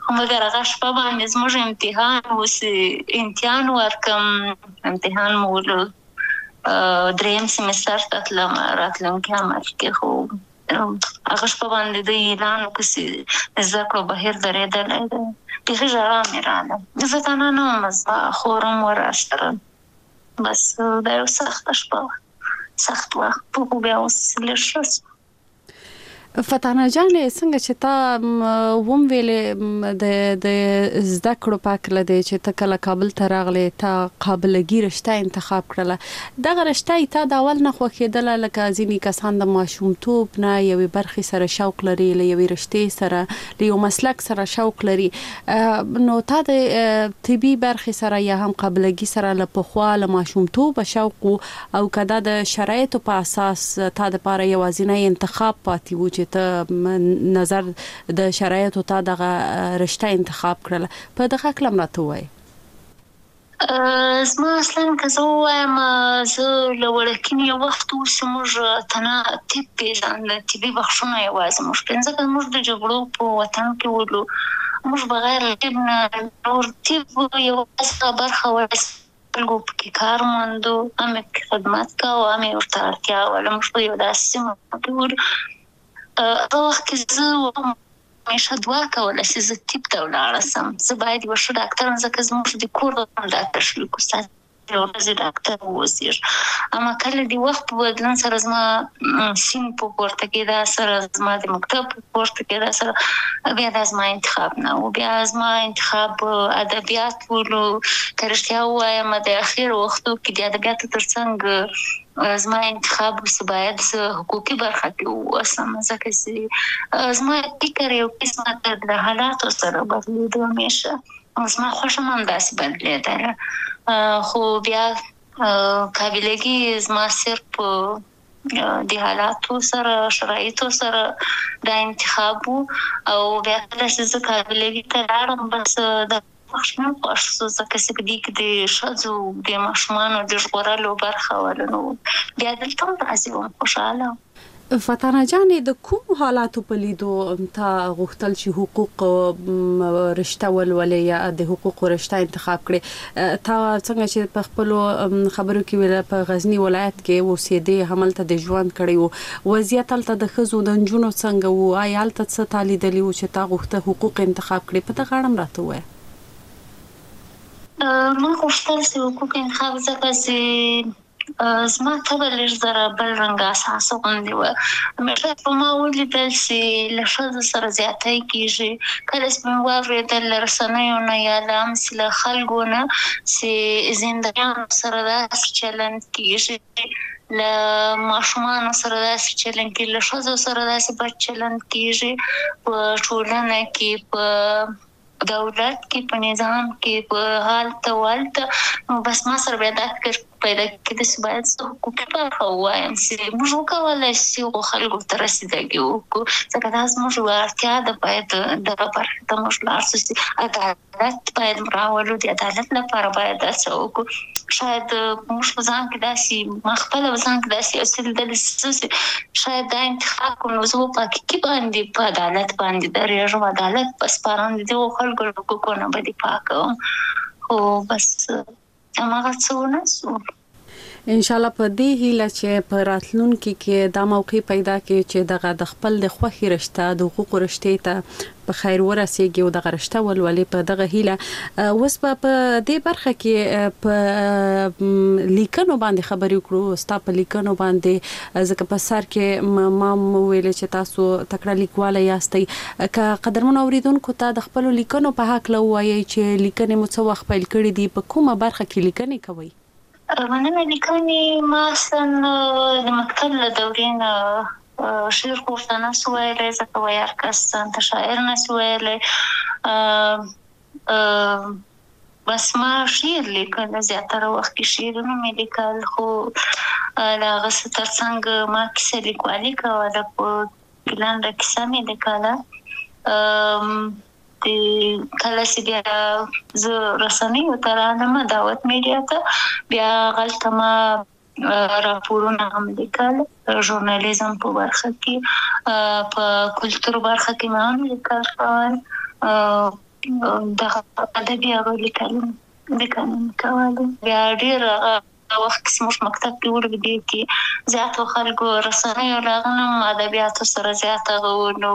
مګر هغه شپه باندې زموږ امتحان امتحان ورکم امتحان مو دریم سیمستر ته تلم راتلونکي عمل کې خو هغه شپه باندې د اعلان وکړي زده کړو بهر درېدلی دی بیخي ژړا مې راغله زه تنها نه وم زما خور هم ورسره بس دا یو سخته شپه وه سخت وخت خو بیا اوس لږ ښه شو فتانه جانې څنګه چې تا وم ویلې د زده کړو پاکله دی چې ته کله کابل ته راغلې تا قابلګي رشته انتخاب کړله دغه رشته تا د اول نه خوښېدله لکه ځینې کسان د ماشومتوب نه یوې برخې سره شوق لري له یوې رشتې سره له یو مسلک سره شوق لري نو تا د طبي برخې سره یا هم قابلګي سره له پخوا له ماشومتوبه شوق او که دا د شرایطو په اساس تا دپاره یوازینی انتخاب پاتې و چې ته نظر د شرایطو ته دغه رشته انتخاب کړله په دغه کلم راته ووایي زما اصلا که زه ووایم زه له وړکینې یو وخت اوس موږ تنه طب پېژانده طبي بخښونه یوازې موږ ځکه موږ د جګړو په وطن کې ولو موږ بغیر طب نه نور طب یوازې برخه خلکو پکې کار موندو هم یې خدمت کوو هم یې ورته اړتیا وله موږ په یو داسې سیمه کې ولو هغه وخت کې زه همیشه دعا کوله چې زه طب ته ولاړه سم زه باید یوه ښه ډاکټر ځکه زموږ د کور ډاکټر شلیک استاد یو ورځې ډاکټر واوسېږي اما کله د وخت په بدلون سره زما سین په پورته کېدا سره زما د مکتب په پورته کېدا سره بیا دا زما انتخاب نه و بیا زما انتخاب ادبیات ولو که رښتیا ووایم د اخر وختو کې د ادبیاتو تر څنګ زما انتخاب اوس باید زه حقوقي برخه کې واوسم ځکه چې زما فکر یو قسمه د حالاتو سره بدلېدو همیشه زما خوښه هم همداسې بدلېدله خو بیا قابلګي زما صرف د حالاتو سره شرایطو سره دا انتخاب و او بیا کله چې زه قابلګي ته لاړم بس د ماشومان خوښ شو ځکه چې په دې کې د ښځو د ماشومانو د ژغورلو برخه وله نو بیا دلته هم راځي وم خوشحاله فتانه جانې د کوم حالاتو په لیدو تا غوښتل چې حقوق رشته ولولې یا د حقوقو رشته انتخاب کړې تا څنګه چې په خپلو خبرو کې ویل په غزني ولایت کې اوسېدې هملته د ژوند کړی و وضعیت هلته د ښځو د نجونو څنګه و آیا هلته څه تا لیدلي و چې تا غوښته حقوق انتخاب کړې په دغه اړه هم راته ووایه ما غوښتل چې حقوق انتخاب ځکه چې زما طبع لږ ذره بل رنګه اساسه غوندې وه همیشه په ما ولیدل چې له ښځو سره زیاتی کېږي کله چې مې واورېدل له رسنیو نه یا له همسې له خلکو نه چې زندګیانو سره داسې چلند کېږي له ماشومانو سره داسې چلند کېږي له ښځو سره داسې بد چلند کېږي په ټولنه کې په دولت کې په نظام کې په حالته والته بس ما سره بیا دا فکر پیدا کېده چې باید زه حقوقي برخه ووایم چې موږ وکولی شو خلکو ته رسېدګي وکړو ځکه دا زموږ یوه اړتیا ده باید دغه برخې ته موږ لاړ شو چې عدالت باید راولو د عدالت لپاره باید داسې وکړو شاید موږ په ځان کې داسې ما خپله په ځان کې داسې یو څه لیدلي چې شاید دا انتخاب کړو نو زه په حقیقي باندې په عدالت باندې درېږم عدالت په سپارم د دغو خلکو له حقوقو نه به دفاع کوم خو بس هماغه څه ونه شو ان شاء الله په دې هیله چې په راتلونکي کې دا موقع پیدا کړي چې دغه د خپل د خوښي رشته د حقوقو رشتې ته په خیر ورسېږي او دغه رشته ولولې په دغه هیله اوس په دې برخه کې په لیکنو باندې خبرې وکړو ستا په لیکنو باندې ځکه په سر کې ما ویل چې تاسو تکړه لیکواله یاستئ که قدرمنو اوریدونکو ته د خپلو لیکنو په هکله ووایئ چې لیکنې مو څه وخت پیل کړي دي په کومه برخه کې لیکنې کوئ مننه لیکنې ما اصلا د مکتب له دورې نه شعر خو ورته نسو ویلی ځکه ویار کس ځانته شاعر نسو ویلی بس ما شعر لیکل زیاتره وخت کې شعرونه مې لیکل خو د هغه څه تر څنګ ما کیسه لیکوالي کوله په لنډه کیسه مې لیکله کله چې بیا زه رسنیو ته رانم دعوت میډیا ته بیا هلته ما راپورونه هم لیکل ژورنالیزم په برخه کې په کلتور برخه کې مې هم لیکل کول د ادبي هغه لیکنه کولو. بیا ډېر وخت زموږ مکتب کې ورغلي کې زیاتو خلکو رسنیو راغنم ادبیاتو سره زیات غوونو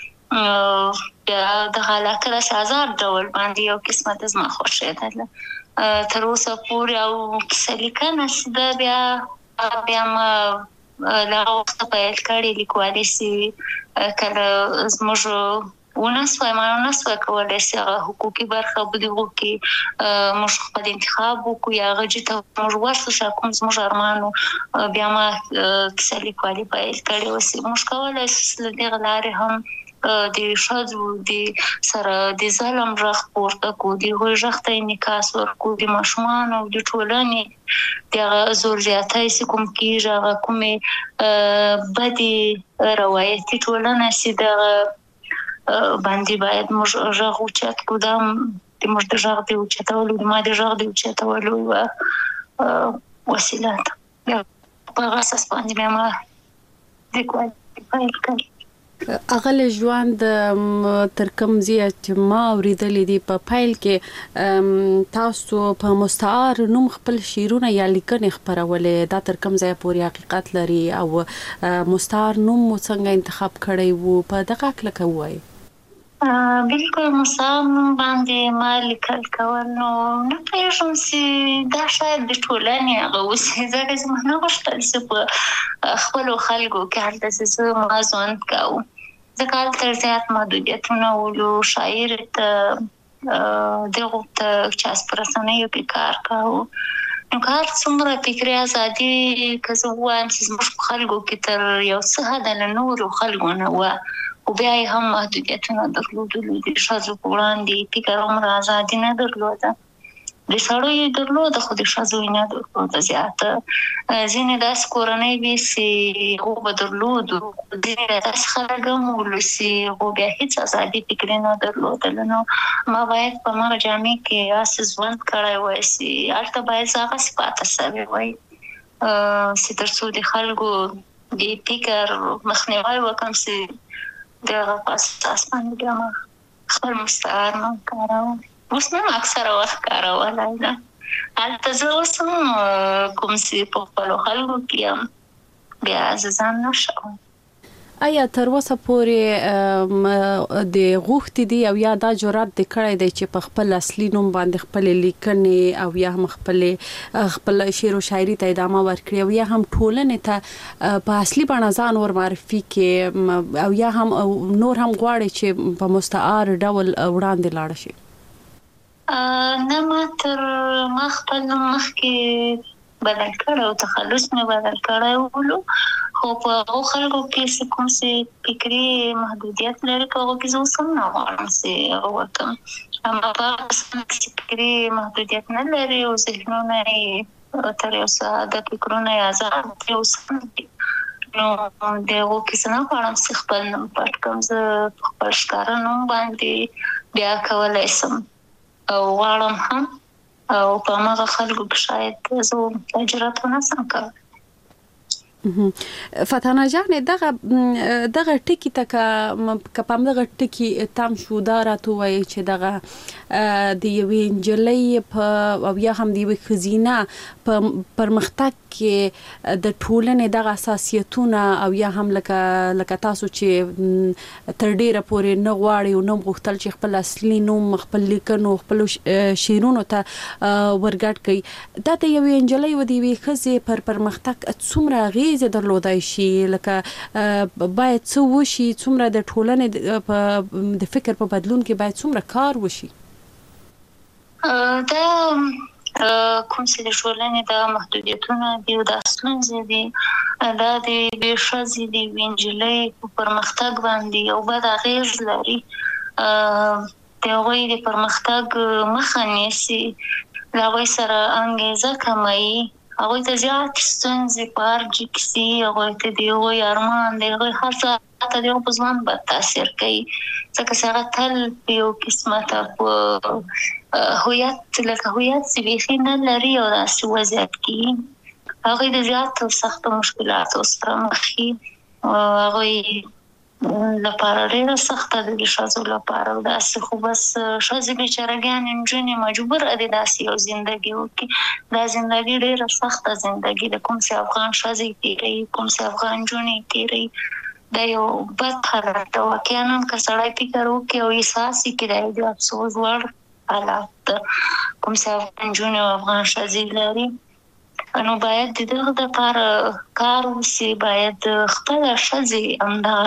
بیا د علاقه د آزاد ډول باندې یو قسمه د زما خوښېدله تر اوسه پورې او کیسه لیکنه ده بیا ما لا وخت پیل کړی لیکوالي سي کله زموږ ونسوه کولای سي هغه حقوقي برخه بده وکړي موږ خپل انتخاب وکړو یا هغه چې ته موږ ورسره کوم زموږ ارمانو بیا ما کیسه لیکوالي پیل کړې وسي موږ کولای سو له دغه لارې هم د ښځو د سره د ظلم غږ پورته کړو د هغوی غږ ته انعکاس ورکړو د ماشومانو د ټولنې د زور زیاتی چې کوم کېږي هغه کومې بدې روایتي ټولنه چې دغه باندې باید موږ غږ اوچت کړو دا د موږ د غږ د اوچتولو د ما د غږ د اوچتولو یوه وسیله ده په هغه اساس باندې بیا ما لیکوالي پیل کړې. اغل ژوند تر کوم چې ما اوریدلې دي په پیل کې تاسو په مستعار نوم خپل شعرونه یا لیکنې خپرولې دا تر کوم ځای پورې حقیقت لري او مستعار نوم مو څنګه انتخاب کړی وو په دغه کلکه وای؟ بالکل مستعار نوم باندې ما لیکل کول نو نه پوهېږم چې دا شاید د ټولنې هغه اوسي ځکه چې ما نه غوښتل چې په خپلو خلکو کې هلته چې زه ما ژوند کوو ځکه هلته زیات محدودیتونه ولو شاعر ته دغو ته چې په رسنیو کې کار کوو نو که هر څومره فکري ازادي که زه ووایم چې زموږ په خلکو کې تر یو څه حده له نورو خلکو نه وه خو بیا یې هم محدودیتونه درلودلو د ښځو په وړاندې فکر هومره ازادي نه درلوده د سړو یې درلوده خو د ښځو یې نه درلوده زیاته ځینې داسې کورنۍ وي چې هغو به درلودو ځینې داسې خلک هم ولو چې هغو بیا هېڅ ازادي فکري نه درلودله نو ما باید په هماغه جامع کې هسې ژوند کړی وای چې هلته باید زه هغسې پاته سوې وای چې تر څو د خلکو د فکر مخنیوی وکړم چې دغه په اساس باندې بیا ما خپل مستعار نوم کاروم اوس نه اکثره وخت کارولی ده هلته زه اوس هم کوم چې په خپلو خلکو کې یم بیا زه ځان نه ښوم. آیا تر اوسه پورې د غوښتې دي او یا دا جرأت دې کړی دی چې په خپل اصلي نوم باندې خپلې لیکنې او یا هم خپل شعر او شاعري ته ادامه ورکړي او یا هم ټولنې ته په اصلي بڼه ځان ور معرفي کړي او یا هم نور هم غواړي چې په مستعار ډول وړاندې لاړ شي؟ نه ما خپل نوم مخکې بدل کړی او تخلص مې بدل کړی ولو خو په هغو خلکو کې چې کوم چې فکري محدودیت لري په هغو کې زه اوس هم نه غواړم چې هغه وکړم اما په هغه کسانو کې چې فکري محدودیت نه لري او ذهنونه یې تر یو څه د فکرونه یې ازاد دي اوس هم دي نو د هغو کې زه نه غواړم چې خپل نوم پټ کړم زه په خپل ښکاره نوم باندې بیا کولی شم او غواړم هم او په هماغه خلکو کې شاید زه جرأت ونه شم کولی. فتانه جانې دغه ټکي ته که په همدغه ټکي تم شو دا راته ووایي چې دغه د یوې نجلۍ او یا هم د یوې ښځینه په پرمختګ کې د ټولنې دغه اساسیتونه او یا هم لکه تاسو چې تر ډیره پورې نه غواړئ او نه غوښتل چې خپل اصلي نوم خپل لیکنو خپلو شعرونو ته ورګډ کړئ دا د یوې نجلۍ او د یوې ښځې پر پرمختګ څومره اغېزې درلودای شي لکه باید څه وشي څومره د ټولنې د فکر په بدلون کې باید څومره کار وشي؟ دا کوم چې د ټولنې د محدودیتونه دي او دا ستونزې دي دا د یوې ښځې د یوې نجلۍ په پرمختګ باندې یو بد اغېز لري د هغوی د پرمختګ مخه نیسي له هغوی سره انګېزه کموي هغوی ته زیاتې ستونزې په هر ځای کې سي هغوی ته د هغوی ارمان د هغوی هڅه ته د هغوی په ژوند بد تاثیر کوي ځکه چې هغه تل په یو قسمه ته په هویت لکه هویت چې بیخي نه لري او داسې وضعیت کې هغوی د زیاتو سختو مشکلاتو سره مخ وي هغوی لپاره ډیره سخته ده د ښځو لپاره. داسې خو بس ښځې بیچارهګانې نجونې مجبوره دي داسې یو زندګي وکړي. دا زندګي ډیره سخته زندګي ده، کوم چې افغان ښځې تیروي، کوم چې افغان نجونې تیروي. دا یو بد حالت ده. واقعا هم که سړی فکر وکړي او احساس یې کړي د افسوس وړ حالات ده کوم چې افغان نجونې او افغان ښځې لري. نو باید د دغه دپاره کار وسي، باید خپله ښځې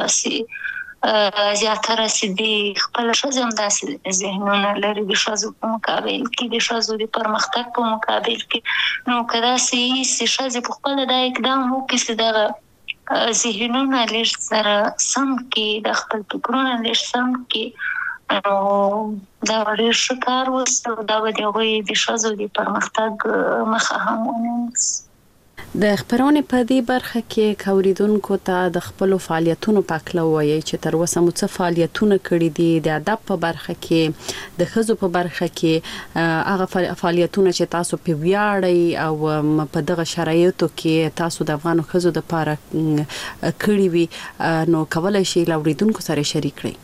همداسې زیاتره چې د خپله ښځې همداسې ذهنونه لري د ښځو په مقابل کې، د ښځو د پرمختګ په مقابل کې. نو که داسې وي چې ښځې په خپله دا اقدام وکړي چې دغه ذهنونه لږ سره سم کړي، د خپل فکرونه لږ سم کړي، نو دا به ډېر ښه کار وسي او دا به د هغوی د ښځو د پرمختګ مخه هم ونیسي. د خپرونې په دې برخه کې که اوریدونکو ته د خپلو فعالیتونو په هکله ووایئ چې تر اوسه مو څه فعالیتونه کړي دي د ادب په برخه کې، د ښځو په برخه کې، هغه فعالیتونه چې تاسو په ویاړئ او په دغه شرایطو کې تاسو د افغانو ښځو دپاره کړي وي، نو کولی شئ له اوریدونکو سره شریک کړئ.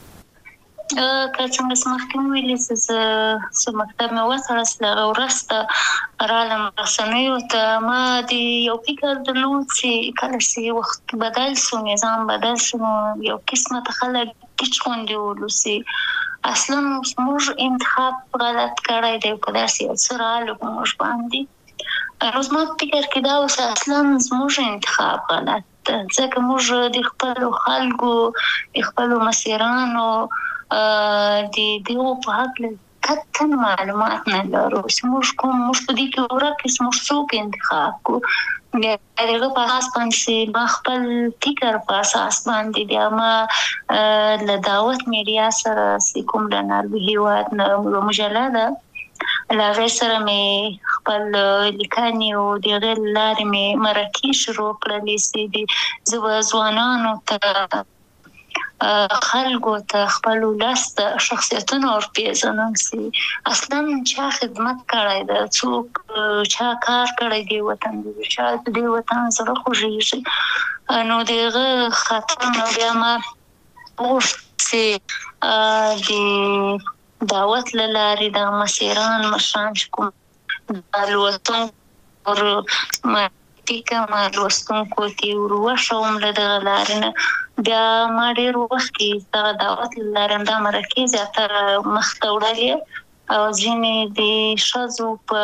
که څنګه چې مخکې ویلي چې مکتب مې وتړل، هغه وروسته رالم رسنیو ته. ما د یو فکر درلود چې کله چې وخت بدل شو، نظام بدل شو، نو یو قسمه ته خلک ټیچ غوندې ولو چې اصلا موږ انتخاب غلط کړی دی، که داسې یو څه راغلو په موږ باندې. نو زما په فکر کې دا و چې اصلا زموږ انتخاب غلط ده، ځکه موږ د خپلو خلکو د خپلو مسیرانو د دغو په هکله قطعا معلومات نه لرو چې موږ په دې کې ورک چې موږ څوک انتخاب کړو. بیا د هغه په اساس باندې ما خپل فکر په اساس باندې بیا ما له دعوت میډیا سره چې کوم د ناروې هېواد نه یوه مجله ده، له هغې سره مې خپل لیکنې او د هغې له لارې مې مرکې شروع کړلې چې زه به ځوانانو ته خلکو ته خپل ولس ته شخصیتونه ورپېژنم چې اصلا چا خدمت کړی ده، څوک چا کار کړی دی وطن د چا د دې وطن زړه خوږېږي. نو د هغه خاطر نو بیا ما غوښت چې د دعوت له لارې دغه مسیران مشران چې کوم د لوستونکو ما لوستونکو ته وروښوم له دغه لارې نه. بیا ما ډېر وخت کې دغه دعوت له لارې دا مرکې زیاتره مخته وړلې او ځینې د ښځو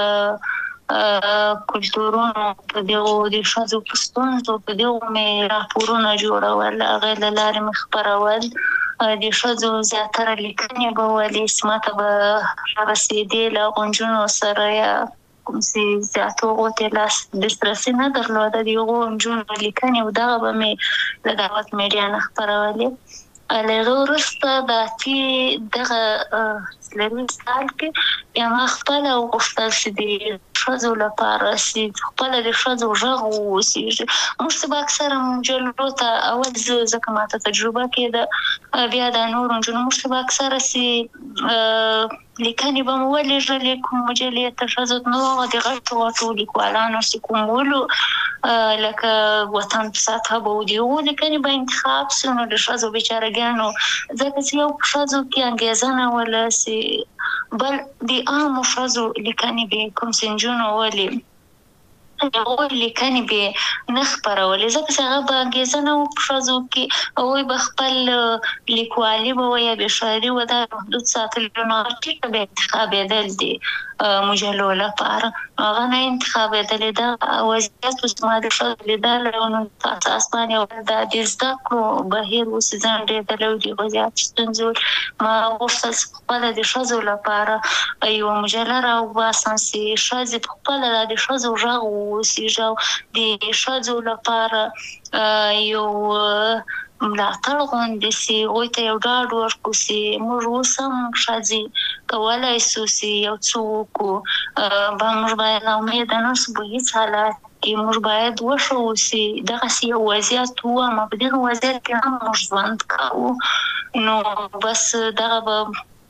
په کلتورونو، په دغو د ښځو په ستونزو، په دغو مې راپورونه جوړول، هغې له لارې مې خپرول. د ښځو زیاتره لیکنې به ولې چې ما ته به رارسېدې له هغو نجونو سره یا کوم چې زیاتو هغو ته لاس دسترسي نه درلوده، د هغو نجونو لیکنې او دغه به مې له دعوت میډیا نه خپرولې. له هغه وروسته د دغه څلرویشت کال کې بیا ما خپله وغوښتل چې د ښځو لپاره چې خپله د ښځو غږ واوسېږي. موږ چې به اکثره مجلو ته اول ځکه ما ته تجربه کېده، بیا د نورو نجونو موږ چې به اکثره چې لیکنې به مو ولېږلې کوم مجلې ته ښځو ته، نو هغه د غټو غټو لیکوالانو چې کوم ولو لکه وطن په سطحه به و د هغو لیکنې به انتخاب سو. نو د ښځو بیچارهګانو ځکه چې یو په ښځو کې انګېزه نه وله چې بل د عامو ښځو لیکنې به کوم چې نجونو ولې هغوی لیکنې به نه خپرولې، ځکه چې هغه به انګېزه نه وه په ښځو کې، هغوی به خپل لیکوالي به وه یا بې شاعري وه دا محدود ساتلي، نو هغه ټیټه به انتخابېدل د مجلو لپاره، هغه نه انتخابېدلې. دا وضعیت اوس ما د ښځو لیدلی و، نو په اساس باندې دا د زده کړو بهیر اوس ځنډېدلی و، د هغو زیات ستونزې ما غوښتل چې خپله د ښځو لپاره یوه مجله راوباسم چې ښځې په خپله دا د ښځو غږ واوسېږي او د ښځو لپاره یو ملاتړ غوندې چې هغوی ته یو ډاډ ورکړو چې موږ اوس هم ښځې کولی شو چې یو څه وکړو، موږ باید ناامیده نه شو په هېڅ حالت کې، موږ باید وښیو چې دغسې یو وضعیت و، اما په دغه وضعیت کې هم موږ ژوند کوو. نو بس دغه به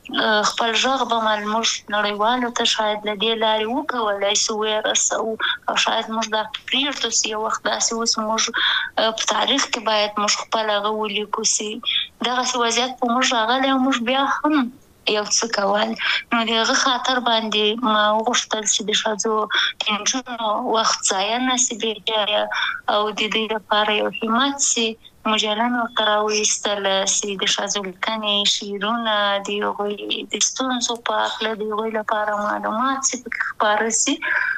خپل ژغ به موږ نړیوالو ته شاید له دې لارې وکولای شو ورسو او شاید موږ دا پرېږدو چې یو وخت داسې اوس موږ په تاریخ کې باید موږ خپل هغه ولیکو چې دغسې وضعیت په موږ راغلی او موږ بیا هم یو څه کول. نو د هغه خاطر باندې ما وغوښتل چې د ښځو د نجونو وخت ضایع نه شي بېځایه او د دوی لپاره یو همت شي. مجله مې ورته راویستله چې د ښځو لیکنې، شعرونه، د هغوی د ستونزو په هکله د هغوی لپاره معلومات چې پکې خپاره شي.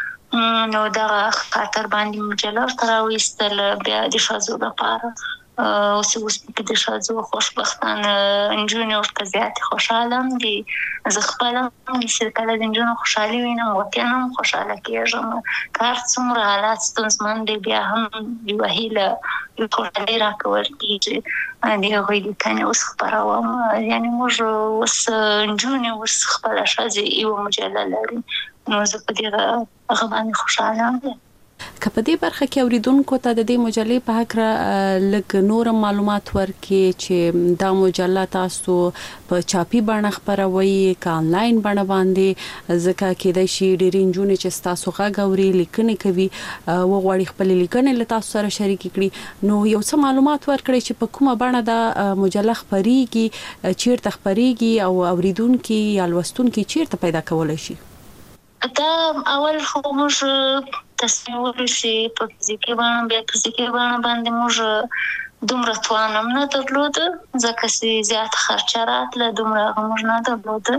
نو دغه خاطر باندې مجله ورته راویستله بیا د ښځو لپاره. اوس پکې د ښځو خوشبختانه نجونې ورته زیاتې خوشحاله هم دي. زه خپله چې کله د نجونو خوشحالي وینم واقعا هم خوشحاله کېږم. که هر څومره حالات ستونزمن دي بیا هم یوه هیله خوشحالي راکول کېږي. د هغوی لیکنې اوس خپروم. یعنې موږ اوس نجونې اوس خپله ښځې یوه مجله لري. نو زه په هغه باندې خوشحاله یم. که په دې برخه کې اوریدونکو ته د دې مجلې په هکله لږ نور معلومات ورکړي چې دا مجله تاسو په چاپي بڼه خپروي که آنلاین بڼه باندې، ځکه کېدای شي ډېرې نجونې چې ستاسو غږ اوري لیکنې کوي وغواړي خپلې لیکنې له تاسو سره شریکې کړي. نو یو څه معلومات ورکړئ چې په کومه بڼه دا مجله خپریږي، چیرته خپریږي او اوریدونکي یا لوستونکي چیرته پیدا کولی شي. دا اول خو موږ تصمیم ونیسو په فزیکي بڼه، بیا فزیکي بڼه باندې موږ دومره توان هم نه درلوده ځکه چې زیات خرچه راتله، دومره هغه موږ نه درلوده.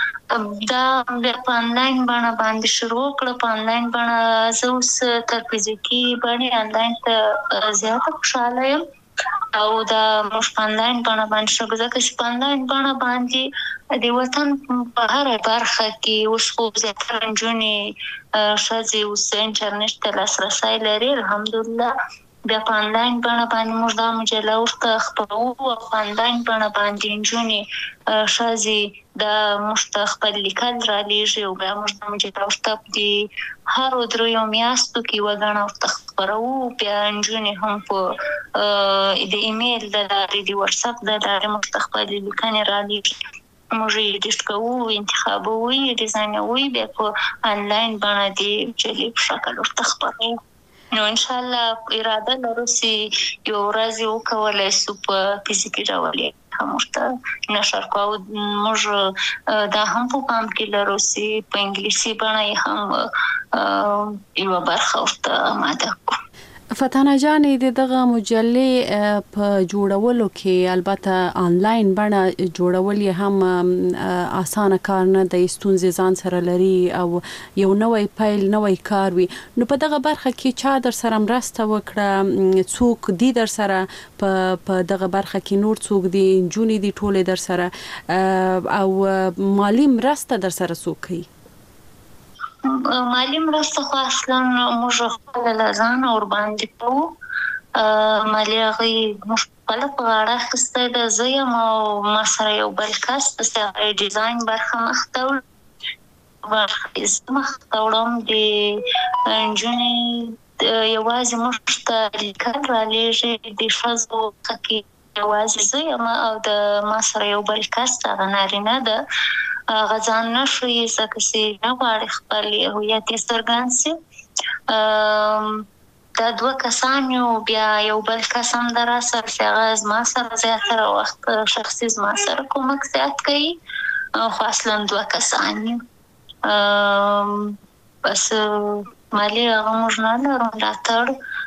دا بیا په آنلاین بڼه باندې شروع کړه. په آنلاین بڼه زه اوس تر فزیکي بڼې آنلاین ته زیاته خوشحاله یم او دا موږ په آنلاین بڼه باندې شروع ځکه چې په آنلاین بڼه باندې د وطن په هره برخه کې اوس خو زیاتره نجونې ښځې اوس انټرنیټ ته لاسرسی لري الحمدلله. بیا په آنلاین بڼه باندې موږ دا مجله ورته خپروو او په آنلاین بڼه باندې نجونې ښځې دا موږ ته خپل لیکل رالیږي او بیا موږ دا مجله ورته د هرو دریو میاشتو کې یوه ګڼه ورته خپروو. بیا نجونې هم په د ایمیل د لارې د وټساپ د لارې موږ ته خپلې لیکنې رالیږي. موږ یې ایډیټ کوو، انتخابوو، ډیزاینوو، بیا په آنلاین بڼه د مجلې په شکل ورته خپروو. نو انشاءالله اراده لرو چې یو ورځ یې وکولی شو په فزیکي ډول یې هم ورته نشر کړو. موږ دا هم په پام کې لرو چې په انګلیسي بڼه یې هم یوه برخه ورته آماده کړو. فتانه جانې د دغه مجلې په جوړولو کې البته آنلاین بڼه جوړول یې هم اسانه کار نه دی، ستونزې ځان سره لري او یو نوی پیل، نوی کار وي. نو په دغه برخه کې چا در سره مرسته وکړه؟ څوک دي در سره په دغه برخه کې؟ نور څوک دي؟ نجونې دي ټولې در سره؟ او مالی مرسته در سره څوک کوي؟ مالی مرسته خو اصلا موږ خپله له ځانه ورباندې کوو. مالي هغې موږ خپله په غاړه اخیستی ده. زه یم او ما سره یو بل کس د هغې ډیزاین برخه مخته وړم. زه مخته وړم. د نجونې یوازې موږ ته لیکل رالیږي. د ښځو کې یوازې زه یم او د ما سره یو بل کس هغه نارینه ده. هغه ځان نه ښیي ځکه چې نه غواړي خپل هویت یې څرګند شي. دا دوه کسان یو، بیا یو بل کس هم ده راسره چې هغه زما سره زیاتره وخت شخصي زما سره کومک زیات کوي. خو اصلا دوه کسان یو. بس مالي هغه موږ نه لرو ملاتړ،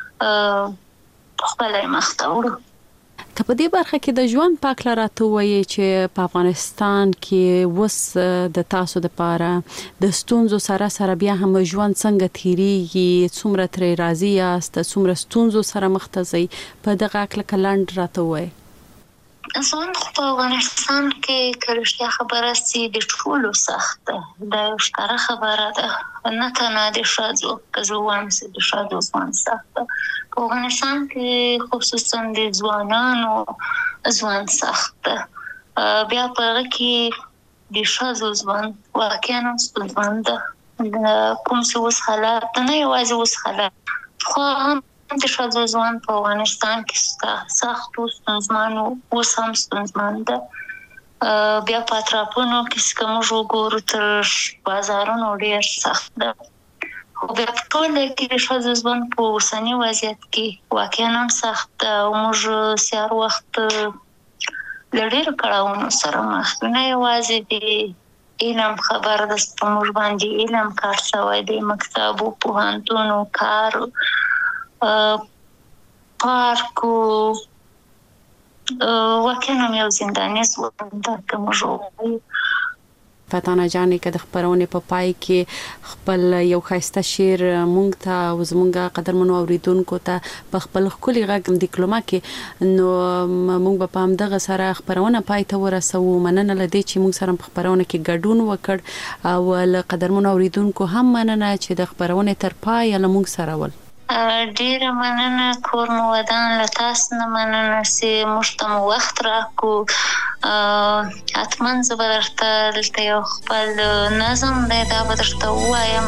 خپله یې مخته وړو. که په دې برخه کې د ژوند په هکله راته ووایې چې په افغانستان کې اوس د تاسو دپاره د ستونزو سره سره بیا هم ژوند څنګه تیریږي، څومره ترې راضي یاست، څومره ستونزو سره مخ ته ځئ، په دغه هکله که لنډ راته ووایې. ژوند خو په افغانستان کې که رښتیا خبره سي د ټولو سخت ده. دا یو ښکاره خبره ده، نه تنها د ښځو. که زه ووایم چې د ښځو ژوند سخت ده، په افغانستان کې خصوصا د ځوانانو ژوند سخت ده. بیا په هغه کې د ښځو ژوند واقعا هم ستونزمن ده. کوم چې اوس حالات ده، نه یوازې اوس حالات، خو هم د ښځو ژوند په افغانستان کې سخت و ستونزمن و، اوس هم ستونزمن ده. بیا په اطرافونو کې کوم وګورو تر بازارونو ډیر سخت ده. خو بیا په ټوله کې د ښځو ژوند په اوسني وضعیت کې واقعا هم سخت ده او موږ سهار وخت له ډېرو کړاوونو سره مخ یو. نه یوازې د علم خبره ده په موږ باندې علم کار شوی دی، مکتب او پوهنتون او کار پارک واقعا هم یو زنداني ژوند ده که موږ ووایو. فتانه جانې که د خپرونې په پای کې خپل یو ښایسته شعر مونږ ته او زمونږ قدرمنو اوریدونکو ته په خپل ښکلي غږ دیکلوما کې، نو مونږ به په همدغه سره خپرونه پای ته ورسوو. مننه له دې چې مونږ سره په خپرونه کې ګډون وکړ او له قدرمنو اوریدونکو هم مننه چې د خپرونې تر پای له مونږ سره ول. ډیره مننه کور مو ودان، له تاسو نه مننه چې موږ ته مو وخت راکړو. حتما زه به درته دلته یو خپل نظم دی دا به درته ووایم.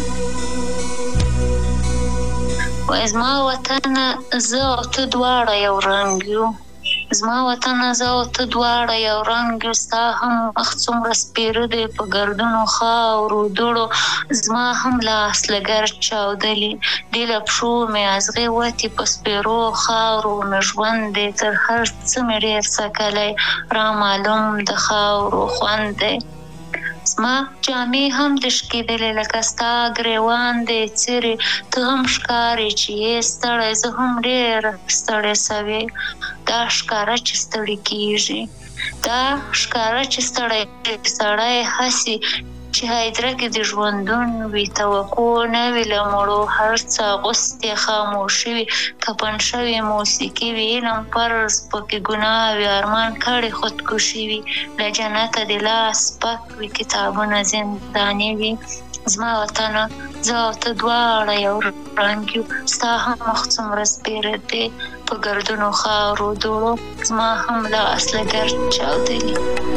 وایي زما وطنه زه او ته دواړه یو رنګ یو، زما وطنه زه او ته دواړه یو رنګ یو، ستا هم مخ څومره سپېره دی په ګردونو خاورو دوړو، زما هم لاس له ګرد چاودلي دي له پښو مې ازغې وتې په سپېرو خاورو، مې ژوند دی تر هر څه مې ډېر څکلی رامعلوم د خاورو خوند دی. زما جامې هم د شکېدلې لکه ستا ګریوان دی څیرې، ته هم ښکارې چې یې ستړی، زه هم ډېره ستړې سوې. دا ښکاره چې ستړی کېږي، دا ښکاره چې سړی هسې چې هایدره کې د ژوندون وي، توقع نه وي له مړو، هر څه اغوستې خاموشي وي، کفن شوې موسیقي وي، علم فرض پکې ګناه وي، ارمان کړې خودکشي وي، له جنته د لاس پک وي، کتابونه زنداني وي. زما وطنه زه او ته دواړه یو رنګ یو، ستا هم مخ څومره سپېره دی په ګردونو خاورو دوړو، زما هم لاس له ګرد چاودلي.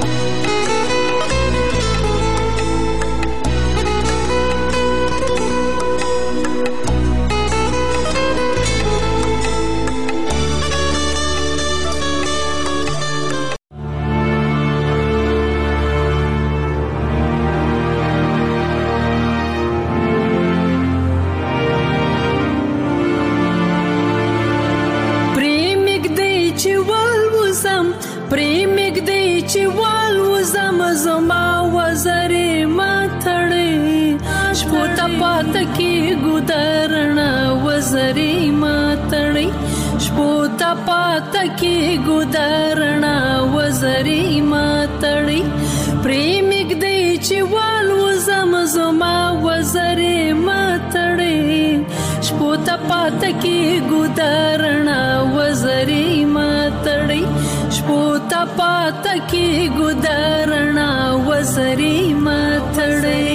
की गुदरना वजरी मातड़ी प्रेमिक दे चिवाल वजम जमा वजरी मातड़ी शपोता पात की गुदरना वजरी मातड़ी शपोता पात की गुदरना वजरी मातड़ी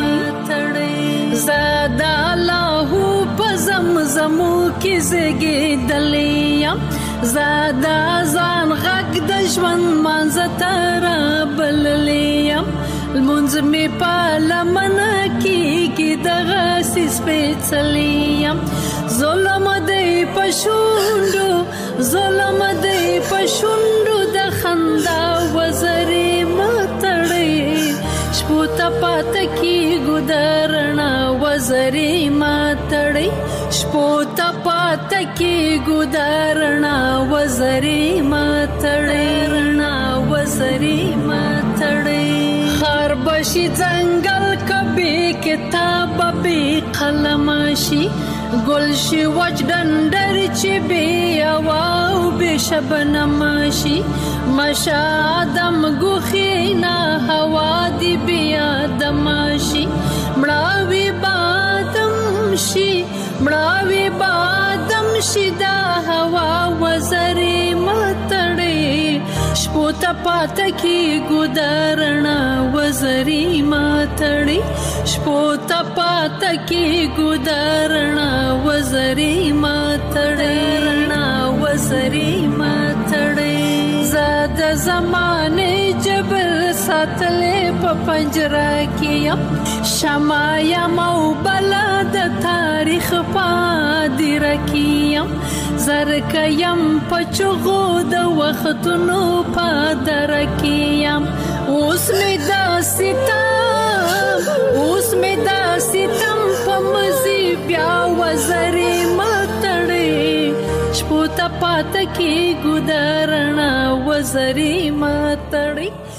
ज़ादा लाहू पज़म ज़मू की ज़गे दलिया زادا ځان غږ د ژوند مانځه ته رابللی یم لمونځ مې په لمنه کېږي دغسې سپېڅلی یم ظلم دی په شونډو ظلم دی په شونډو د خندا وزرې مه تړئ شپو ته پاته کېږو د رڼا وزرې مه تړئ شپو ته پاته کېږو د رڼا وزرې مه تړئ رڼا وزرې مه تړئ خار بشي ځنګل که بې کتابه بې قلمه شي ګل شي وچ ډنډر چې بې هوا او بې شبنمه شي مشه آدم ګوښې نه هوا دې بې آدمه شي مړاوي بادم شي مړاوي بادم شي دا هوا وزرې مه تړئ شپو ته پاته کېږو د رڼا وزرې مه تړئ شپو ته پاته کېږو د رڼا وزرې مه تړئ رڼا وزرې مه تړئ زه د زمانې جبر ساتلې په پنجره کې یم شمع یم او بلا د تاریخ پادره کې یم زرکه یم په چغو د وختونو پادره کې یم اوس مې دا ستم په مزي بیا وزرې متړې شپو ته پات کې ګدارنا وزرې متړې